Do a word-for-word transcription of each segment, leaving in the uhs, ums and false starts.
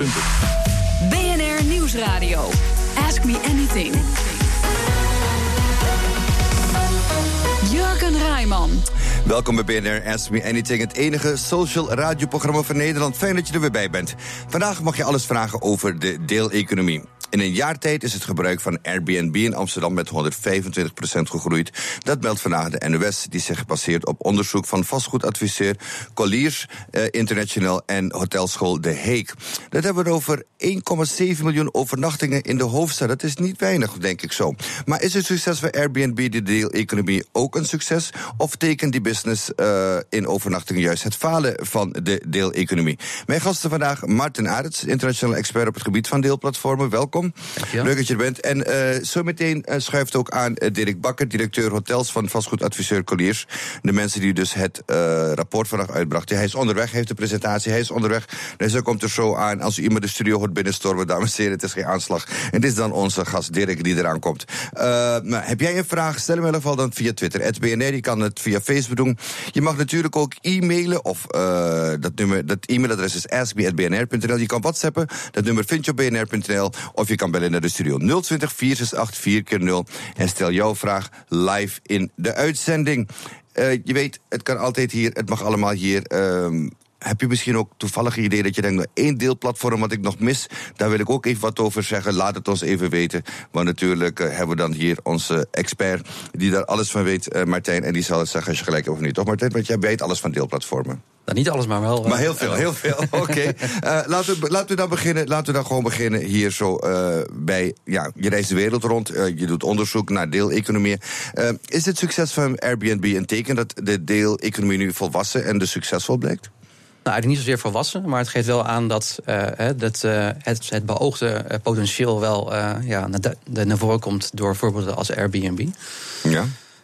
punten. B N R Nieuwsradio. Ask me anything. Jurgen Rijman. Welkom bij B N R Ask Me Anything, het enige social radioprogramma van Nederland. Fijn dat je er weer bij bent. Vandaag mag je alles vragen over de deeleconomie. In een jaar tijd is het gebruik van Airbnb in Amsterdam met honderdvijfentwintig procent gegroeid. Dat meldt vandaag de N O S, die zich baseert op onderzoek van vastgoedadviseur Colliers eh, International en hotelschool De Heek. Dat hebben we over één komma zeven miljoen overnachtingen in de hoofdstad. Dat is niet weinig, denk ik zo. Maar is het succes van Airbnb, de deeleconomie, ook een succes? Of tekent die business uh, in overnachtingen juist het falen van de deeleconomie? Mijn gasten vandaag, Martin Arets, internationaal expert op het gebied van deelplatformen. Welkom. Leuk dat je er bent. En uh, zo meteen uh, schuift ook aan uh, Dirk Bakker, directeur hotels van vastgoedadviseur Colliers. De mensen die dus het uh, rapport vandaag uitbrachten. Hij is onderweg, heeft de presentatie, hij is onderweg. Dus hij komt er zo aan. Als u iemand de studio hoort binnenstormen, dames en heren, het is geen aanslag. En dit is dan onze gast Dirk die eraan komt. Uh, maar heb jij een vraag? Stel hem in ieder geval dan via Twitter. Het B N R, je kan het via Facebook doen. Je mag natuurlijk ook e-mailen. Of uh, dat, nummer, dat e-mailadres is ask me at b n r punt n l. Je kan whatsappen. Dat nummer vind je op b n r punt n l. Of je kan bellen naar de studio nul twintig, vier zes acht, vier keer nul. En stel jouw vraag live in de uitzending. Uh, je weet, het kan altijd hier. Het mag allemaal hier. Uh, Heb je misschien ook toevallig een idee dat je denkt, nou, één deelplatform wat ik nog mis, daar wil ik ook even wat over zeggen. Laat het ons even weten. Want natuurlijk uh, hebben we dan hier onze expert die daar alles van weet, uh, Martijn. En die zal het zeggen als je gelijk hebt of niet. Toch, Martijn? Want jij weet alles van deelplatformen. Nou, niet alles, maar wel. Maar heel veel, heel veel. Oké. Okay. Uh, laten, we, laten we dan beginnen. Laten we dan gewoon beginnen hier zo uh, bij. Ja, je reist de wereld rond. Uh, je doet onderzoek naar deeleconomieën. Uh, is het succes van Airbnb een teken dat de deeleconomie nu volwassen en dus succesvol blijkt? Nou, eigenlijk niet zozeer volwassen, maar het geeft wel aan dat, uh, dat uh, het, het beoogde uh, potentieel wel uh, ja, naar, de, naar voren komt door voorbeelden als Airbnb. Ja.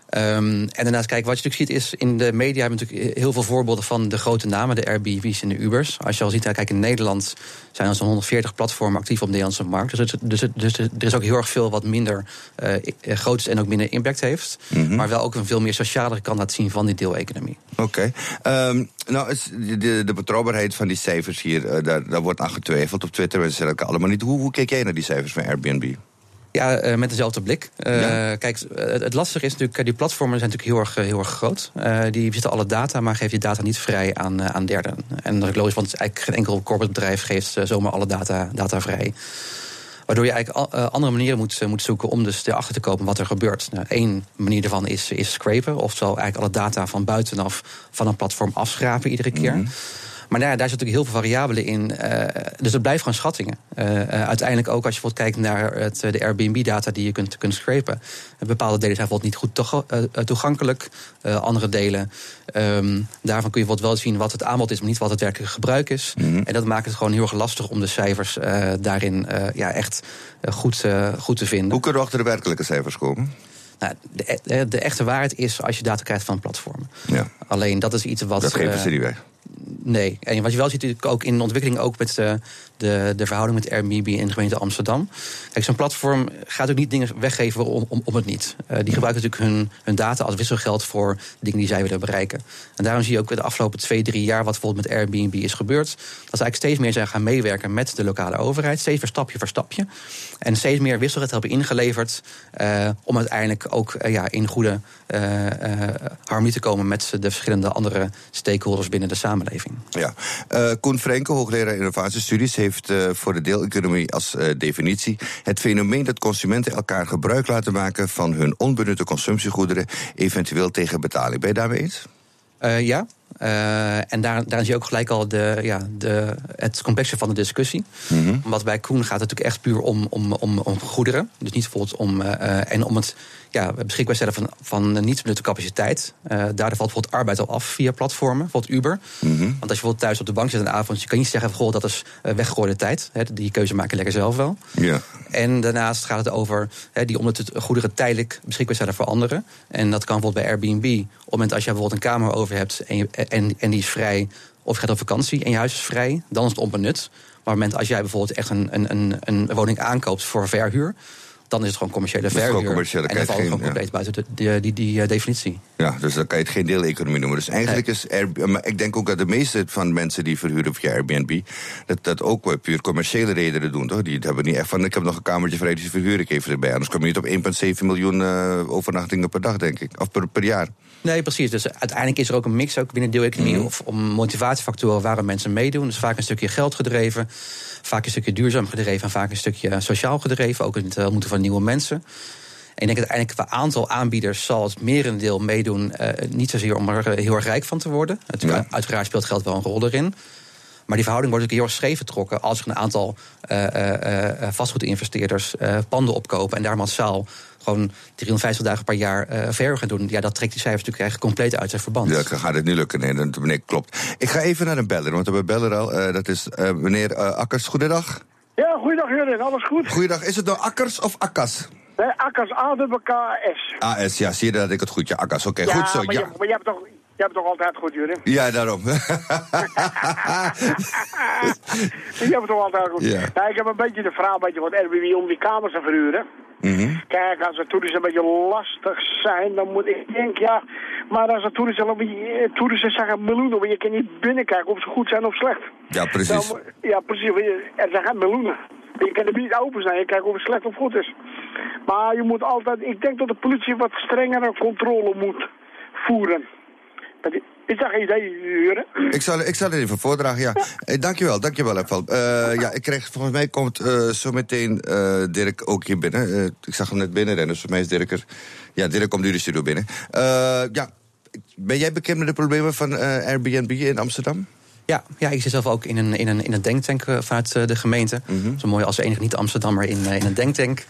Um, en daarnaast, kijk, wat je natuurlijk ziet is, in de media hebben we natuurlijk heel veel voorbeelden van de grote namen, de Airbnb's en de Ubers. Als je al ziet, kijk, in Nederland zijn er zo'n honderdveertig platformen actief op de Nederlandse markt. Dus, het, dus, het, dus er is ook heel erg veel wat minder uh, groot is en ook minder impact heeft. Mm-hmm. Maar wel ook een veel meer socialere kant laat zien van die deeleconomie. Oké. Okay. Um, nou, de, de betrouwbaarheid van die cijfers hier, uh, daar, daar wordt aan getwijfeld op Twitter. Mensen zeggen allemaal niet. Hoe, hoe kijk jij naar die cijfers van Airbnb? Ja, uh, met dezelfde blik. Uh, ja. Kijk, het, het lastige is natuurlijk, die platformen zijn natuurlijk heel erg, heel erg groot. Uh, die bezitten alle data, maar geven die data niet vrij aan, uh, aan derden. En dat is logisch, want eigenlijk geen enkel corporate bedrijf geeft uh, zomaar alle data, data vrij. Waardoor je eigenlijk uh, andere manieren moet, uh, moet zoeken om dus erachter te komen wat er gebeurt. Nou, Eén manier daarvan is, is scrapen, oftewel eigenlijk alle data van buitenaf van een platform afschrapen iedere keer. Mm-hmm. Maar nou ja, daar zitten natuurlijk heel veel variabelen in. Uh, dus het blijft gewoon schattingen. Uh, uh, uiteindelijk ook als je bijvoorbeeld kijkt naar het, de Airbnb-data die je kunt, kunt scrapen. Bepaalde delen zijn bijvoorbeeld niet goed toega- uh, toegankelijk. Uh, andere delen, um, daarvan kun je bijvoorbeeld wel zien wat het aanbod is, maar niet wat het werkelijke gebruik is. Mm-hmm. En dat maakt het gewoon heel erg lastig om de cijfers uh, daarin uh, ja, echt uh, goed, uh, goed te vinden. Hoe kunnen we achter de werkelijke cijfers komen? Nou, de, de echte waarheid is als je data krijgt van platformen. Ja. Alleen dat is iets wat. Dat geven ze niet weg. Nee, en wat je wel ziet natuurlijk ook in de ontwikkeling, ook met de, de, de verhouding met Airbnb in de gemeente Amsterdam. Kijk, zo'n platform gaat ook niet dingen weggeven om, om, om het niet. Uh, die gebruiken natuurlijk hun, hun data als wisselgeld voor dingen die zij willen bereiken. En daarom zie je ook de afgelopen twee, drie jaar wat bijvoorbeeld met Airbnb is gebeurd. Dat ze eigenlijk steeds meer zijn gaan meewerken met de lokale overheid. Steeds weer stapje voor stapje. En steeds meer wisselgeld hebben ingeleverd. Uh, om uiteindelijk ook uh, ja, in goede uh, uh, harmonie te komen met de verschillende andere stakeholders binnen de samenleving. Ja. Uh, Koen Frenke, hoogleraar innovatiestudies, heeft uh, voor de deeleconomie als uh, definitie het fenomeen dat consumenten elkaar gebruik laten maken van hun onbenutte consumptiegoederen, eventueel tegen betaling. Ben je daarmee eens? Uh, ja. Uh, en daar, daar zie je ook gelijk al de, ja, de, het complexe van de discussie. Mm-hmm. Want bij Koen gaat het natuurlijk echt puur om, om, om, om goederen. Dus niet bijvoorbeeld om, uh, en om het ja, beschikbaar stellen van, van niet benutte capaciteit. Uh, daar valt bijvoorbeeld arbeid al af via platformen, bijvoorbeeld Uber. Mm-hmm. Want als je bijvoorbeeld thuis op de bank zit een avond, je kan niet zeggen, goh, dat is weggegooide tijd. Hè, die keuze maak je lekker zelf wel. Ja. En daarnaast gaat het over hè, die onbenutte goederen tijdelijk beschikbaar stellen voor anderen. En dat kan bijvoorbeeld bij Airbnb. Op het moment als je bijvoorbeeld een kamer over hebt en, je, en, en die is vrij, of je gaat op vakantie en je huis is vrij, dan is het onbenut. Maar op het moment als jij bijvoorbeeld echt een, een, een, een woning aankoopt voor verhuur, dan is het gewoon commerciële verhuur. Commerciële, en dan valt het gewoon compleet ja. buiten de, die, die, die uh, definitie. Ja, dus dan kan je het geen deeleconomie noemen. Dus eigenlijk nee. is Airbnb... Maar ik denk ook dat de meeste van mensen die verhuren via Airbnb... dat dat ook puur commerciële redenen doen, toch? Die hebben niet echt van... ik heb nog een kamertje vrij, dus die verhuur ik even erbij. Anders kom je niet op één komma zeven miljoen uh, overnachtingen per dag, denk ik. Of per, per jaar. Nee, precies. Dus uiteindelijk is er ook een mix ook binnen deeleconomie... Mm. of om motivatiefactoren waarom mensen meedoen. Dus vaak een stukje geld gedreven... vaak een stukje duurzaam gedreven... en vaak een stukje sociaal gedreven. Ook het ontmoeten van nieuwe mensen... En ik denk dat uiteindelijk qua aantal aanbieders zal het merendeel meedoen. Uh, niet zozeer om er heel erg rijk van te worden. Het, ja. Uiteraard speelt geld wel een rol erin. Maar die verhouding wordt ook heel erg scheef getrokken als er een aantal uh, uh, uh, vastgoedinvesteerders uh, panden opkopen en daar massaal gewoon driehonderdvijftig dagen per jaar uh, verhuur gaan doen. Ja, dat trekt die cijfers natuurlijk eigenlijk compleet uit zijn verband. Ja, gaat het niet lukken. Nee, dat nee, klopt. Ik ga even naar een beller, want we hebben beller al. Uh, dat is uh, meneer uh, Akkers. Goedendag. Ja, goeiedag Jurgen. Alles goed? Goeiedag. Is het nou Akkers of Akkas? Nee, Akkas, A W K S. A S, ja, zie je dat ik het goed, ja, Akkas, oké, okay, ja, goed zo, maar ja. Je, maar je hebt toch, je hebt toch altijd goed, Jurgen? Ja, daarom. Je hebt toch altijd goed. Ja. Nou, ik heb een beetje de vraag, weet je, wat Airbnb om die kamers te verhuren. Mm-hmm. Kijk, als de toeristen een beetje lastig zijn, dan moet ik denk, ja... Maar als de toeristen, toeristen zeggen miljoenen, maar je kan niet binnenkijken of ze goed zijn of slecht. Ja, precies. Dan, ja, precies. Er zijn geen miljoenen. Je kan er niet open zijn, je kijkt of het slecht of goed is. Maar je moet altijd, ik denk dat de politie wat strengere controle moet voeren. Is dat geen idee, Jurgen? Ik zal, ik zal het even voordragen, ja. ja. Eh, dankjewel, dankjewel even. Uh, ja, ik kreeg, volgens mij komt uh, zo meteen uh, Dirk ook hier binnen. Uh, ik zag hem net binnenrennen, dus voor mij is Dirk er. Ja, Dirk komt nu de studio binnen. Uh, ja, ben jij bekend met de problemen van uh, Airbnb in Amsterdam? Ja, ja, ik zit zelf ook in een, in een, in een denktank uh, vanuit uh, de gemeente. Mm-hmm. Zo mooi als enige niet-Amsterdammer in, uh, in een denktank.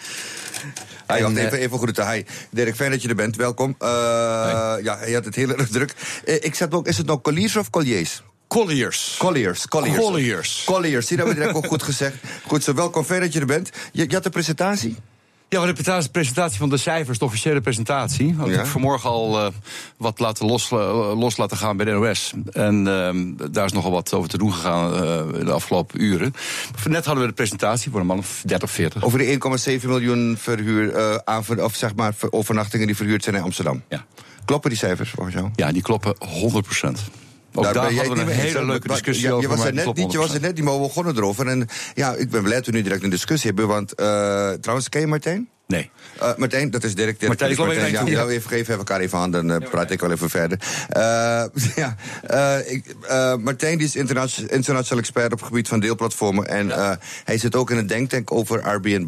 Hi, en, even, even groeten. Hi, Dirk, fijn dat je er bent. Welkom. Uh, ja, je had het heel erg druk. Uh, ik zat ook, is het nou colliers of colliers? Colliers. Colliers. Colliers. Colliers. Colliers. Zie, dat heb ik ook goed gezegd. Goed zo, welkom, fijn dat je er bent. Je, je had de presentatie? Ja, de presentatie van de cijfers, de officiële presentatie. Had ja. ik vanmorgen al uh, wat laten los, uh, los laten gaan bij de N O S. En uh, daar is nogal wat over te doen gegaan uh, de afgelopen uren. Net hadden we de presentatie voor een man of dertig, veertig. Over de één komma zeven miljoen verhuur, uh, aan, of zeg maar overnachtingen die verhuurd zijn in Amsterdam. Ja. Kloppen die cijfers volgens jou? Ja, die kloppen honderd procent. Ook daar, daar hadden we een hele eens, leuke discussie ja, over. Je was er net niet, je was er net niet, maar we begonnen erover. En ja, ik ben blij dat we nu direct een discussie hebben. Want uh, trouwens, ken je Martijn? Nee. Uh, Martijn, dat is Dirk. Dirk Martijn, ik Martijn, Martijn, ja, ja, even geven, even elkaar even aan, dan uh, praat ik wel even verder. Uh, ja, uh, ik, uh, Martijn die is internationaal, internationaal expert op het gebied van deelplatformen. En uh, hij zit ook in een denktank over Airbnb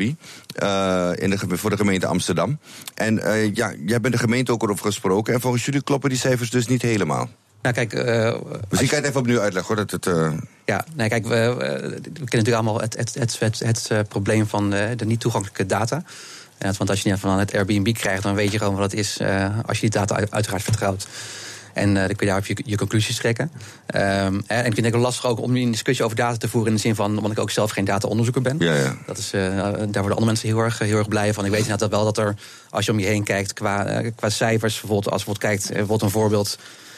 uh, in de, voor de gemeente Amsterdam. En uh, ja, jij bent de gemeente ook erover gesproken. En volgens jullie kloppen die cijfers dus niet helemaal. Nou, kijk, uh, Misschien kan je het even opnieuw uitleggen, hoor. Dat het, uh... Ja, nee, kijk, we, we, we kennen natuurlijk allemaal het, het, het, het, het uh, probleem van uh, de niet toegankelijke data. Ja, want als je net van het Airbnb krijgt, dan weet je gewoon wat het is uh, als je die data uiteraard vertrouwt. En uh, dan kun je daarop je, je conclusies trekken. Um, en ik vind het ook lastig ook om een discussie over data te voeren in de zin van, omdat ik ook zelf geen data-onderzoeker ben. Ja, ja. Dat is, uh, daar worden andere mensen heel erg, heel erg blij van. Ik weet inderdaad wel dat er, als je om je heen kijkt qua, uh, qua cijfers, bijvoorbeeld als je bijvoorbeeld kijkt, bijvoorbeeld een voorbeeld.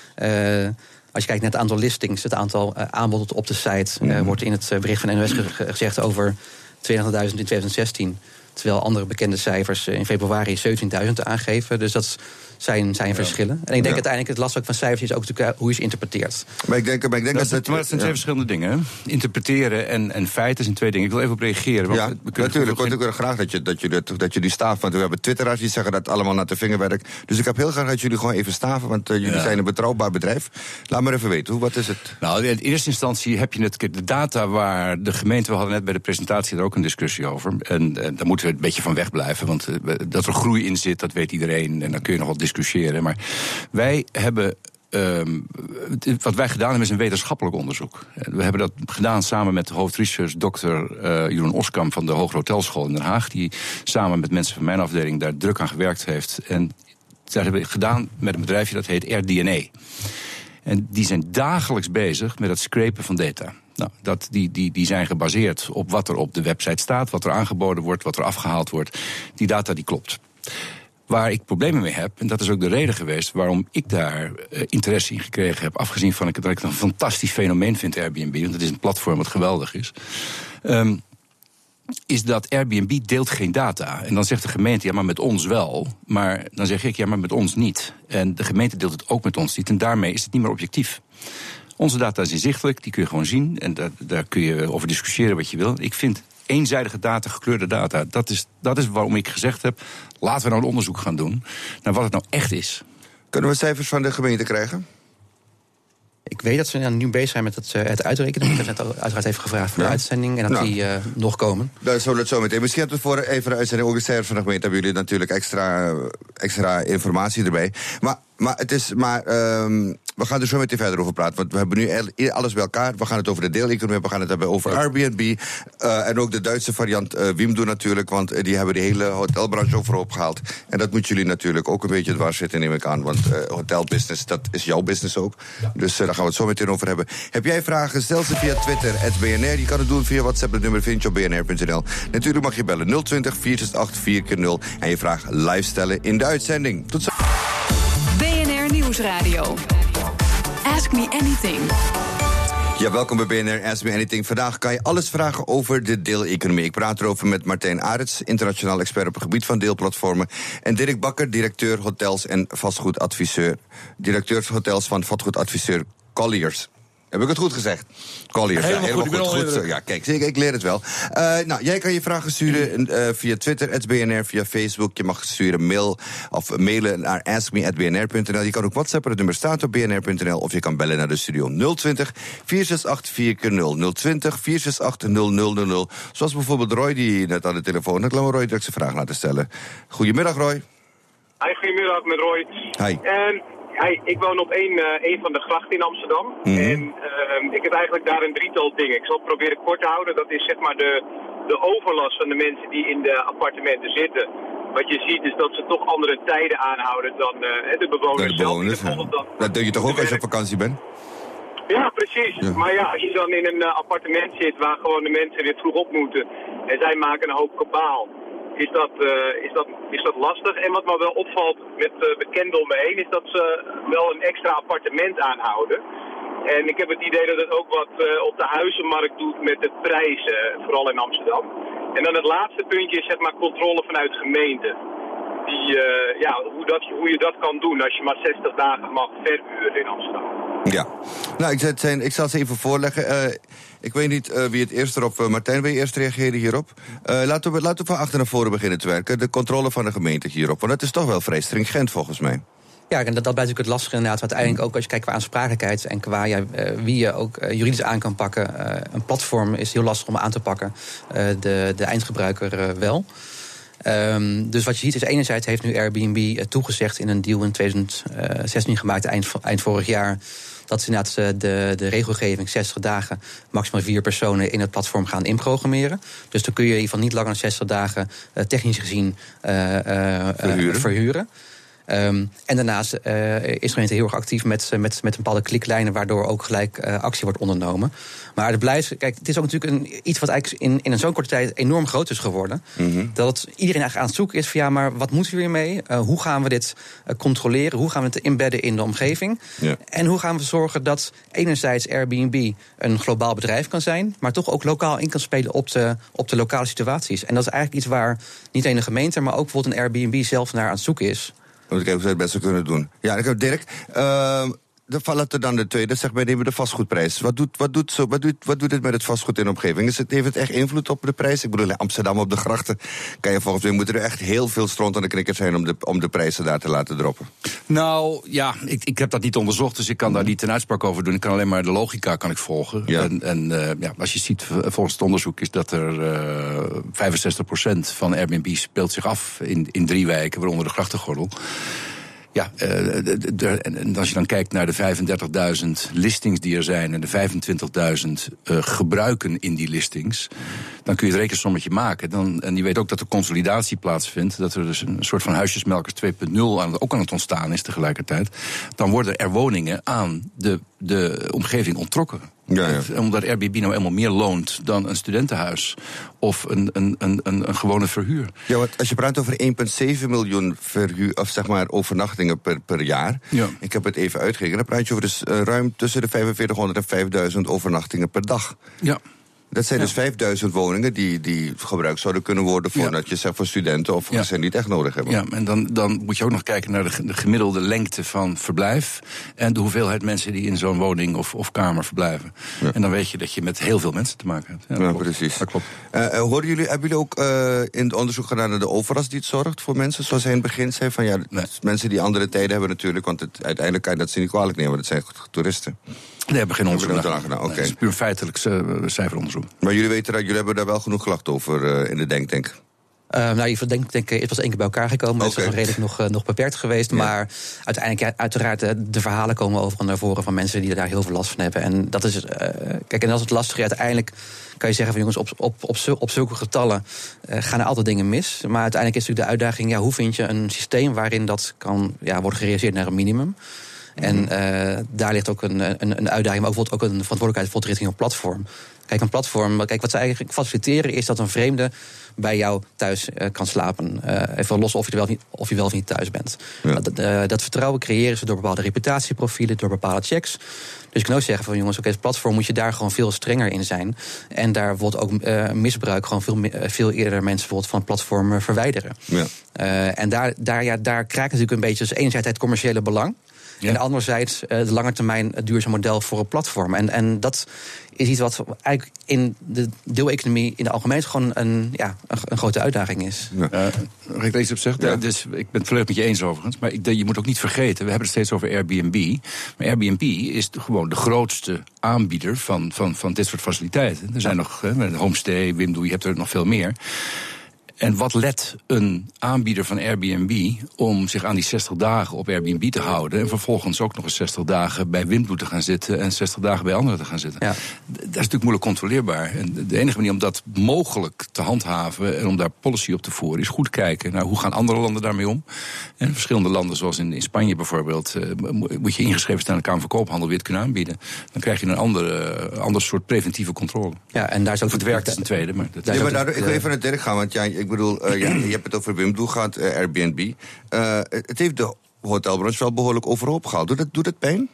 Uh, Als je kijkt naar het aantal listings, het aantal uh, aanbod op de site, uh, wordt in het bericht van N O S ge- gezegd over tweeëndertigduizend in twintig zestien. Terwijl andere bekende cijfers in februari zeventienduizend aangeven. Dus dat zijn, zijn ja. verschillen. En ik denk ja. uiteindelijk het lastig van cijfers is ook natuurlijk hoe je ze interpreteert. Maar ik denk, maar ik denk dat, dat, dat, maar het zijn twee ja. verschillende dingen. Hè? Interpreteren en, en feiten zijn twee dingen. Ik wil even op reageren. Want ja, we natuurlijk. Want ik wil graag dat je, dat, je, dat, dat jullie staven. Want we hebben twitteraars die zeggen dat allemaal naar de vingerwerk. Dus ik heb heel graag dat jullie gewoon even staven. Want uh, jullie ja. zijn een betrouwbaar bedrijf. Laat maar even weten. Hoe, wat is het? Nou, in eerste instantie heb je het, de data waar de gemeente... We hadden net bij de presentatie er ook een discussie over. En, en daar moeten we een beetje van wegblijven. Want uh, dat er groei in zit, dat weet iedereen. En dan kun je nog wel discussiëren. Maar wij hebben... Um, wat wij gedaan hebben is een wetenschappelijk onderzoek. We hebben dat gedaan samen met de hoofdresearch dokter uh, Jeroen Oskam van de Hoger Hotelschool in Den Haag. Die samen met mensen van mijn afdeling daar druk aan gewerkt heeft. En dat hebben we gedaan met een bedrijfje dat heet R D N A. En die zijn dagelijks bezig met het scrapen van data. Nou, dat, die, die, die zijn gebaseerd op wat er op de website staat, wat er aangeboden wordt, wat er afgehaald wordt. Die data die klopt. Waar ik problemen mee heb, en dat is ook de reden geweest waarom ik daar uh, interesse in gekregen heb, afgezien van dat ik het een fantastisch fenomeen vind, Airbnb, want het is een platform wat geweldig is. Um, is dat Airbnb deelt geen data. En dan zegt de gemeente, ja, maar met ons wel. Maar dan zeg ik, ja, maar met ons niet. En de gemeente deelt het ook met ons niet. En daarmee is het niet meer objectief. Onze data is inzichtelijk, die kun je gewoon zien. En daar, daar kun je over discussiëren wat je wil. Ik vind eenzijdige data, gekleurde data, dat is, dat is waarom ik gezegd heb, laten we nou een onderzoek gaan doen naar wat het nou echt is. Kunnen we cijfers van de gemeente krijgen? Ik weet dat ze nu bezig zijn met het, uh, het uitrekenen. Ik heb net uiteraard even gevraagd voor ja. de uitzending. En dat nou. die uh, nog komen. Dan zullen we het zo meteen. Misschien hebben we voor even de uitzending ook een cijfer van de gemeente. Hebben jullie natuurlijk extra, extra informatie erbij. Maar, maar het is maar... Um, we gaan er zo meteen verder over praten. Want we hebben nu alles bij elkaar. We gaan het over de deeleconomie. We gaan het hebben over Airbnb. Uh, en ook de Duitse variant uh, Wimdu natuurlijk. Want uh, die hebben de hele hotelbranche overhoop gehaald. En dat moeten jullie natuurlijk ook een beetje dwars zitten, neem ik aan. Want uh, hotelbusiness, dat is jouw business ook. Ja. Dus uh, daar gaan we het zo meteen over hebben. Heb jij vragen? Stel ze via Twitter, at B N R. Je kan het doen via WhatsApp. Het nummer vind je op b n r punt n l. Natuurlijk mag je bellen nul twintig, vier zes acht, vier keer nul. En je vraag live stellen in de uitzending. Tot zo. B N R Nieuwsradio. Ask Me Anything. Ja, welkom bij B N R Ask Me Anything. Vandaag kan je alles vragen over de deeleconomie. Ik praat erover met Martijn Arets, internationaal expert op het gebied van deelplatformen. En Dirk Bakker, directeur hotels en vastgoedadviseur. Directeur hotels van vastgoedadviseur Colliers. Heb ik het goed gezegd? Colliers, helemaal, ja, helemaal goed. goed, goed ja, kijk, ik leer het wel. Uh, nou, jij kan je vragen sturen uh, via Twitter, at B N R, via Facebook. Je mag sturen mail of mailen naar ask me at b n r punt n l. Je kan ook WhatsAppen, het nummer staat op b n r punt n l. Of je kan bellen naar de studio nul twintig, vier zes acht, vier keer nul. nul twintig, vier zes acht, nul nul nul nul. Zoals bijvoorbeeld Roy, die net aan de telefoon had. Laten we Roy direct zijn vraag laten stellen. Goedemiddag, Roy. Hi, goedemiddag met Roy. Hi. En... Hey, ik woon op een, uh, een van de grachten in Amsterdam. Mm-hmm. En uh, ik heb eigenlijk daar een drietal dingen. Ik zal het proberen kort te houden. Dat is zeg maar de, de overlast van de mensen die in de appartementen zitten. Wat je ziet is dat ze toch andere tijden aanhouden dan uh, de bewoners de bewoners, zelf. Ja. Dat, dat doe je toch ook als je op vakantie bent? Ja, precies. Ja. Maar ja, als je dan in een uh, appartement zit waar gewoon de mensen weer vroeg op moeten. En zij maken een hoop kabaal. Is dat, uh, is, dat, is dat lastig. En wat me wel opvalt met uh, bekenden om me heen, is dat ze wel een extra appartement aanhouden. En ik heb het idee dat het ook wat uh, op de huizenmarkt doet met de prijzen, vooral in Amsterdam. En dan het laatste puntje is zeg maar controle vanuit gemeenten. Die, uh, ja, hoe, dat, hoe je dat kan doen als je maar zestig dagen mag verhuren in Amsterdam. Ja, nou, ik, zijn, ik zal ze even voorleggen. Uh, ik weet niet uh, wie het eerst erop... Uh, Martijn, wil je eerst reageren hierop? Uh, laten, we, laten we van achter naar voren beginnen te werken. De controle van de gemeente hierop. Want dat is toch wel vrij stringent volgens mij. Ja, en dat, dat blijft natuurlijk het lastige inderdaad. Want uiteindelijk ook als je kijkt qua aansprakelijkheid en qua ja, uh, wie je ook uh, juridisch aan kan pakken. Uh, een platform is heel lastig om aan te pakken. Uh, de, de eindgebruiker uh, wel. Um, dus wat je ziet is enerzijds heeft nu Airbnb uh, toegezegd in een deal in twintig zestien gemaakt, eind, eind vorig jaar, dat ze inderdaad uh, de, de regelgeving zestig dagen maximaal vier personen in het platform gaan inprogrammeren. Dus dan kun je in ieder geval niet langer dan zestig dagen uh, technisch gezien uh, uh, verhuren. Uh, verhuren. Um, en daarnaast uh, is de gemeente heel erg actief met, met, met bepaalde kliklijnen, waardoor ook gelijk uh, actie wordt ondernomen. Maar het blijft, kijk, het is ook natuurlijk een, iets wat eigenlijk in, in een zo'n korte tijd enorm groot is geworden. Mm-hmm. Dat iedereen eigenlijk aan het zoeken is van ja, maar wat moeten we hiermee? Uh, hoe gaan we dit uh, controleren? Hoe gaan we het inbedden in de omgeving? Ja. En hoe gaan we zorgen dat enerzijds Airbnb een globaal bedrijf kan zijn, maar toch ook lokaal in kan spelen op de, op de lokale situaties. En dat is eigenlijk iets waar niet alleen de gemeente, maar ook bijvoorbeeld een Airbnb zelf naar aan het zoeken is. Moet ik kijken hoe ze het beste kunnen doen. Ja, ik heb Dirk. Uh, dan vallen er dan de tweede, zeg maar, nemen de vastgoedprijs. Wat doet, wat, doet zo, wat, doet, wat doet het met het vastgoed in de omgeving? Is het, heeft het echt invloed op de prijs? Ik bedoel, in Amsterdam op de grachten kan je volgens mij moeten er echt heel veel stront aan de knikkers zijn om de, om de prijzen daar te laten droppen. Nou, ja, ik, ik heb dat niet onderzocht, dus ik kan daar niet een uitspraak over doen. Ik kan alleen maar de logica kan ik volgen. Ja. En, en uh, ja, als je ziet, volgens het onderzoek is dat er uh, vijfenzestig procent van Airbnb speelt zich af in, in drie wijken, waaronder de grachtengordel. Ja, uh, de, de, en als je dan kijkt naar de vijfendertigduizend listings die er zijn en de vijfentwintigduizend uh, gebruiken in die listings, dan kun je het rekensommetje maken. Dan, en je weet ook dat er consolidatie plaatsvindt, dat er dus een soort van huisjesmelkers twee punt nul aan, ook aan het ontstaan is tegelijkertijd. Dan worden er woningen aan de, de omgeving onttrokken. Ja, ja. Omdat Airbnb nou eenmaal meer loont dan een studentenhuis of een, een, een, een, een gewone verhuur. Ja, want als je praat over één komma zeven miljoen verhuur, of zeg maar overnachtingen per, per jaar. Ja. Ik heb het even uitgerekend. Dan praat je over dus uh, ruim tussen de vijfenveertighonderd en vijfduizend overnachtingen per dag. Ja. Dat zijn Ja. dus vijfduizend woningen die, die gebruikt zouden kunnen worden voor, Ja. dat je zegt, voor studenten of voor Ja. gezinnen die het echt nodig hebben. Ja, en dan, dan moet je ook nog kijken naar de, de gemiddelde lengte van verblijf en de hoeveelheid mensen die in zo'n woning of, of kamer verblijven. Ja. En dan weet je dat je met heel veel mensen te maken hebt. Ja, Ja, dat klopt. precies. Dat klopt. Uh, uh, horen jullie, hebben jullie ook uh, in het onderzoek gedaan naar de overlast die het zorgt voor mensen? Zoals hij in het begin zei, van ja, Nee. mensen die andere tijden hebben natuurlijk, want het, uiteindelijk kan je dat ze niet kwalijk nemen, want het zijn toeristen. We hebben geen onderzoek Hebben we gedaan. dat gedaan? Oké. Nee, het is puur feitelijk uh, cijferonderzoek. Maar jullie weten dat, jullie hebben daar wel genoeg gelacht over uh, in de denktank. Uh, nou, je denk, denk, het was één keer bij elkaar gekomen. Het Okay. is nog redelijk nog, uh, nog beperkt geweest. Ja. Maar uiteindelijk, ja, uiteraard, uh, de verhalen komen over naar voren van mensen die daar heel veel last van hebben. En dat is, uh, kijk, en dat is het lastige. Uiteindelijk kan je zeggen van jongens, op, op, op, op zulke getallen uh, gaan er altijd dingen mis. Maar uiteindelijk is natuurlijk de uitdaging, ja, hoe vind je een systeem waarin dat kan ja, worden gerealiseerd naar een minimum. En uh, daar ligt ook een, een, een uitdaging, maar ook, ook een verantwoordelijkheid voor richting een platform. Kijk, een platform, kijk, wat ze eigenlijk faciliteren is dat een vreemde bij jou thuis uh, kan slapen. Uh, even los of je, er wel niet, of je wel of niet thuis bent. Ja. Dat, uh, dat vertrouwen creëren ze door bepaalde reputatieprofielen, door bepaalde checks. Dus ik kan ook zeggen van jongens, oké, het platform moet je daar gewoon veel strenger in zijn. En daar wordt ook uh, misbruik gewoon veel, veel eerder mensen bijvoorbeeld van het platform uh, verwijderen. Ja. Uh, en daar, daar, ja, daar krijg je natuurlijk een beetje, dus enerzijds het commerciële belang. Ja. En anderzijds uh, de lange termijn het duurzaam model voor een platform. En, en dat is iets wat eigenlijk in de deeleconomie in de algemeen gewoon een, ja, een, een grote uitdaging is. Ja. Uh, mag ik er iets op zeggen? Ja. Ja, dus, ik ben het volledig met je eens overigens. Maar ik, je moet ook niet vergeten, we hebben het steeds over Airbnb. Maar Airbnb is de, gewoon de grootste aanbieder van, van, van dit soort faciliteiten. Er zijn nog hè, Homestay, Wimdu, je hebt er nog veel meer. En wat let een aanbieder van Airbnb om zich aan die zestig dagen op Airbnb te houden en vervolgens ook nog eens zestig dagen bij Wimdu te gaan zitten en zestig dagen bij anderen te gaan zitten? Ja. Dat is natuurlijk moeilijk controleerbaar. En de enige manier om dat mogelijk te handhaven en om daar policy op te voeren is goed kijken naar hoe gaan andere landen daarmee om. En verschillende landen, zoals in, in Spanje bijvoorbeeld, uh, moet je ingeschreven staan aan de Kamer van Koophandel weer het kunnen aanbieden. Dan krijg je een andere, uh, ander soort preventieve controle. Ja, en daar is ook Of het werkt is een tweede. Maar dat Daar Ja, is maar ook daardoor, ik wil even naar Dirk gaan, want ja, ik bedoel, uh, ja, je hebt het over Wimdu gehad, uh, Airbnb. Uh, het heeft de hotelbranche wel behoorlijk overhoop gehaald. Doet het, doet het pijn?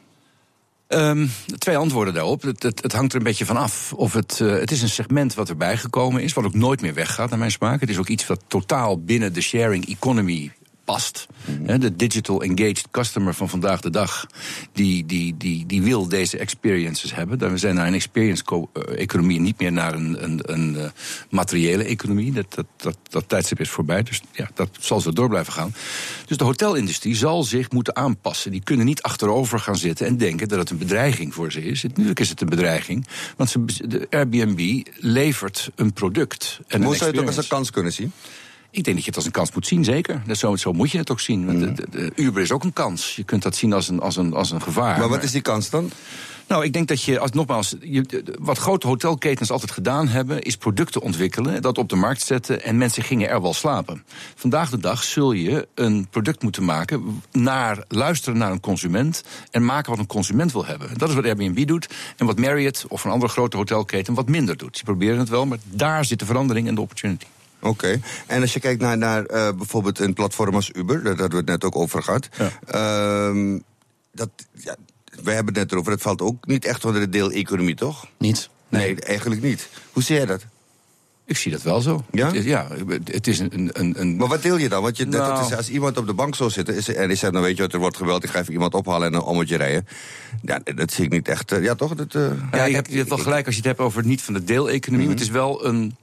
Um, twee antwoorden daarop. Het, het, het hangt er een beetje van af. Of het, uh, het is een segment wat erbij gekomen is, wat ook nooit meer weggaat naar mijn smaak. Het is ook iets wat totaal binnen de sharing economy past. Mm-hmm. De digital engaged customer van vandaag de dag, die, die, die, die wil deze experiences hebben. We zijn naar een experience-economie, niet meer naar een, een, een uh, materiële economie. Dat, dat, dat, dat tijdstip is voorbij, dus ja, dat zal zo door blijven gaan. Dus de hotelindustrie zal zich moeten aanpassen. Die kunnen niet achterover gaan zitten en denken dat het een bedreiging voor ze is. Natuurlijk is het een bedreiging, want ze, de Airbnb levert een product. En Moet je het ook als een kans kunnen zien? Ik denk dat je het als een kans moet zien, zeker. Dat zo, zo moet je het ook zien. Want de, de, de Uber is ook een kans. Je kunt dat zien als een, als een, als een gevaar. Maar wat is die kans dan? Nou, ik denk dat je, als, nogmaals, je, wat grote hotelketens altijd gedaan hebben, is producten ontwikkelen, dat op de markt zetten en mensen gingen er wel slapen. Vandaag de dag zul je een product moeten maken, naar, luisteren naar een consument en maken wat een consument wil hebben. Dat is wat Airbnb doet en wat Marriott of een andere grote hotelketen wat minder doet. Ze proberen het wel, maar daar zit de verandering en de opportunity. Oké, okay. En als je kijkt naar, naar uh, bijvoorbeeld een platform als Uber, daar hadden we het net ook over gehad. Ja. Um, dat, ja, wij hebben het net erover, dat valt ook niet echt onder de deeleconomie, toch? Niet. Nee. nee, eigenlijk niet. Hoe zie jij dat? Ik zie dat wel zo. Ja? Het is, ja, het is een, een, een... Maar wat deel je dan? Want je, nou... dat is, als iemand op de bank zou zitten is, en die zegt, nou weet je wat, er wordt geweld, ik ga even iemand ophalen en een ommetje rijden. Ja, dat zie ik niet echt. Uh, ja, toch? Dat, uh... ja, ja, je hebt, je hebt wel gelijk als je het hebt over niet van de deeleconomie. Mm-hmm. Het is wel een...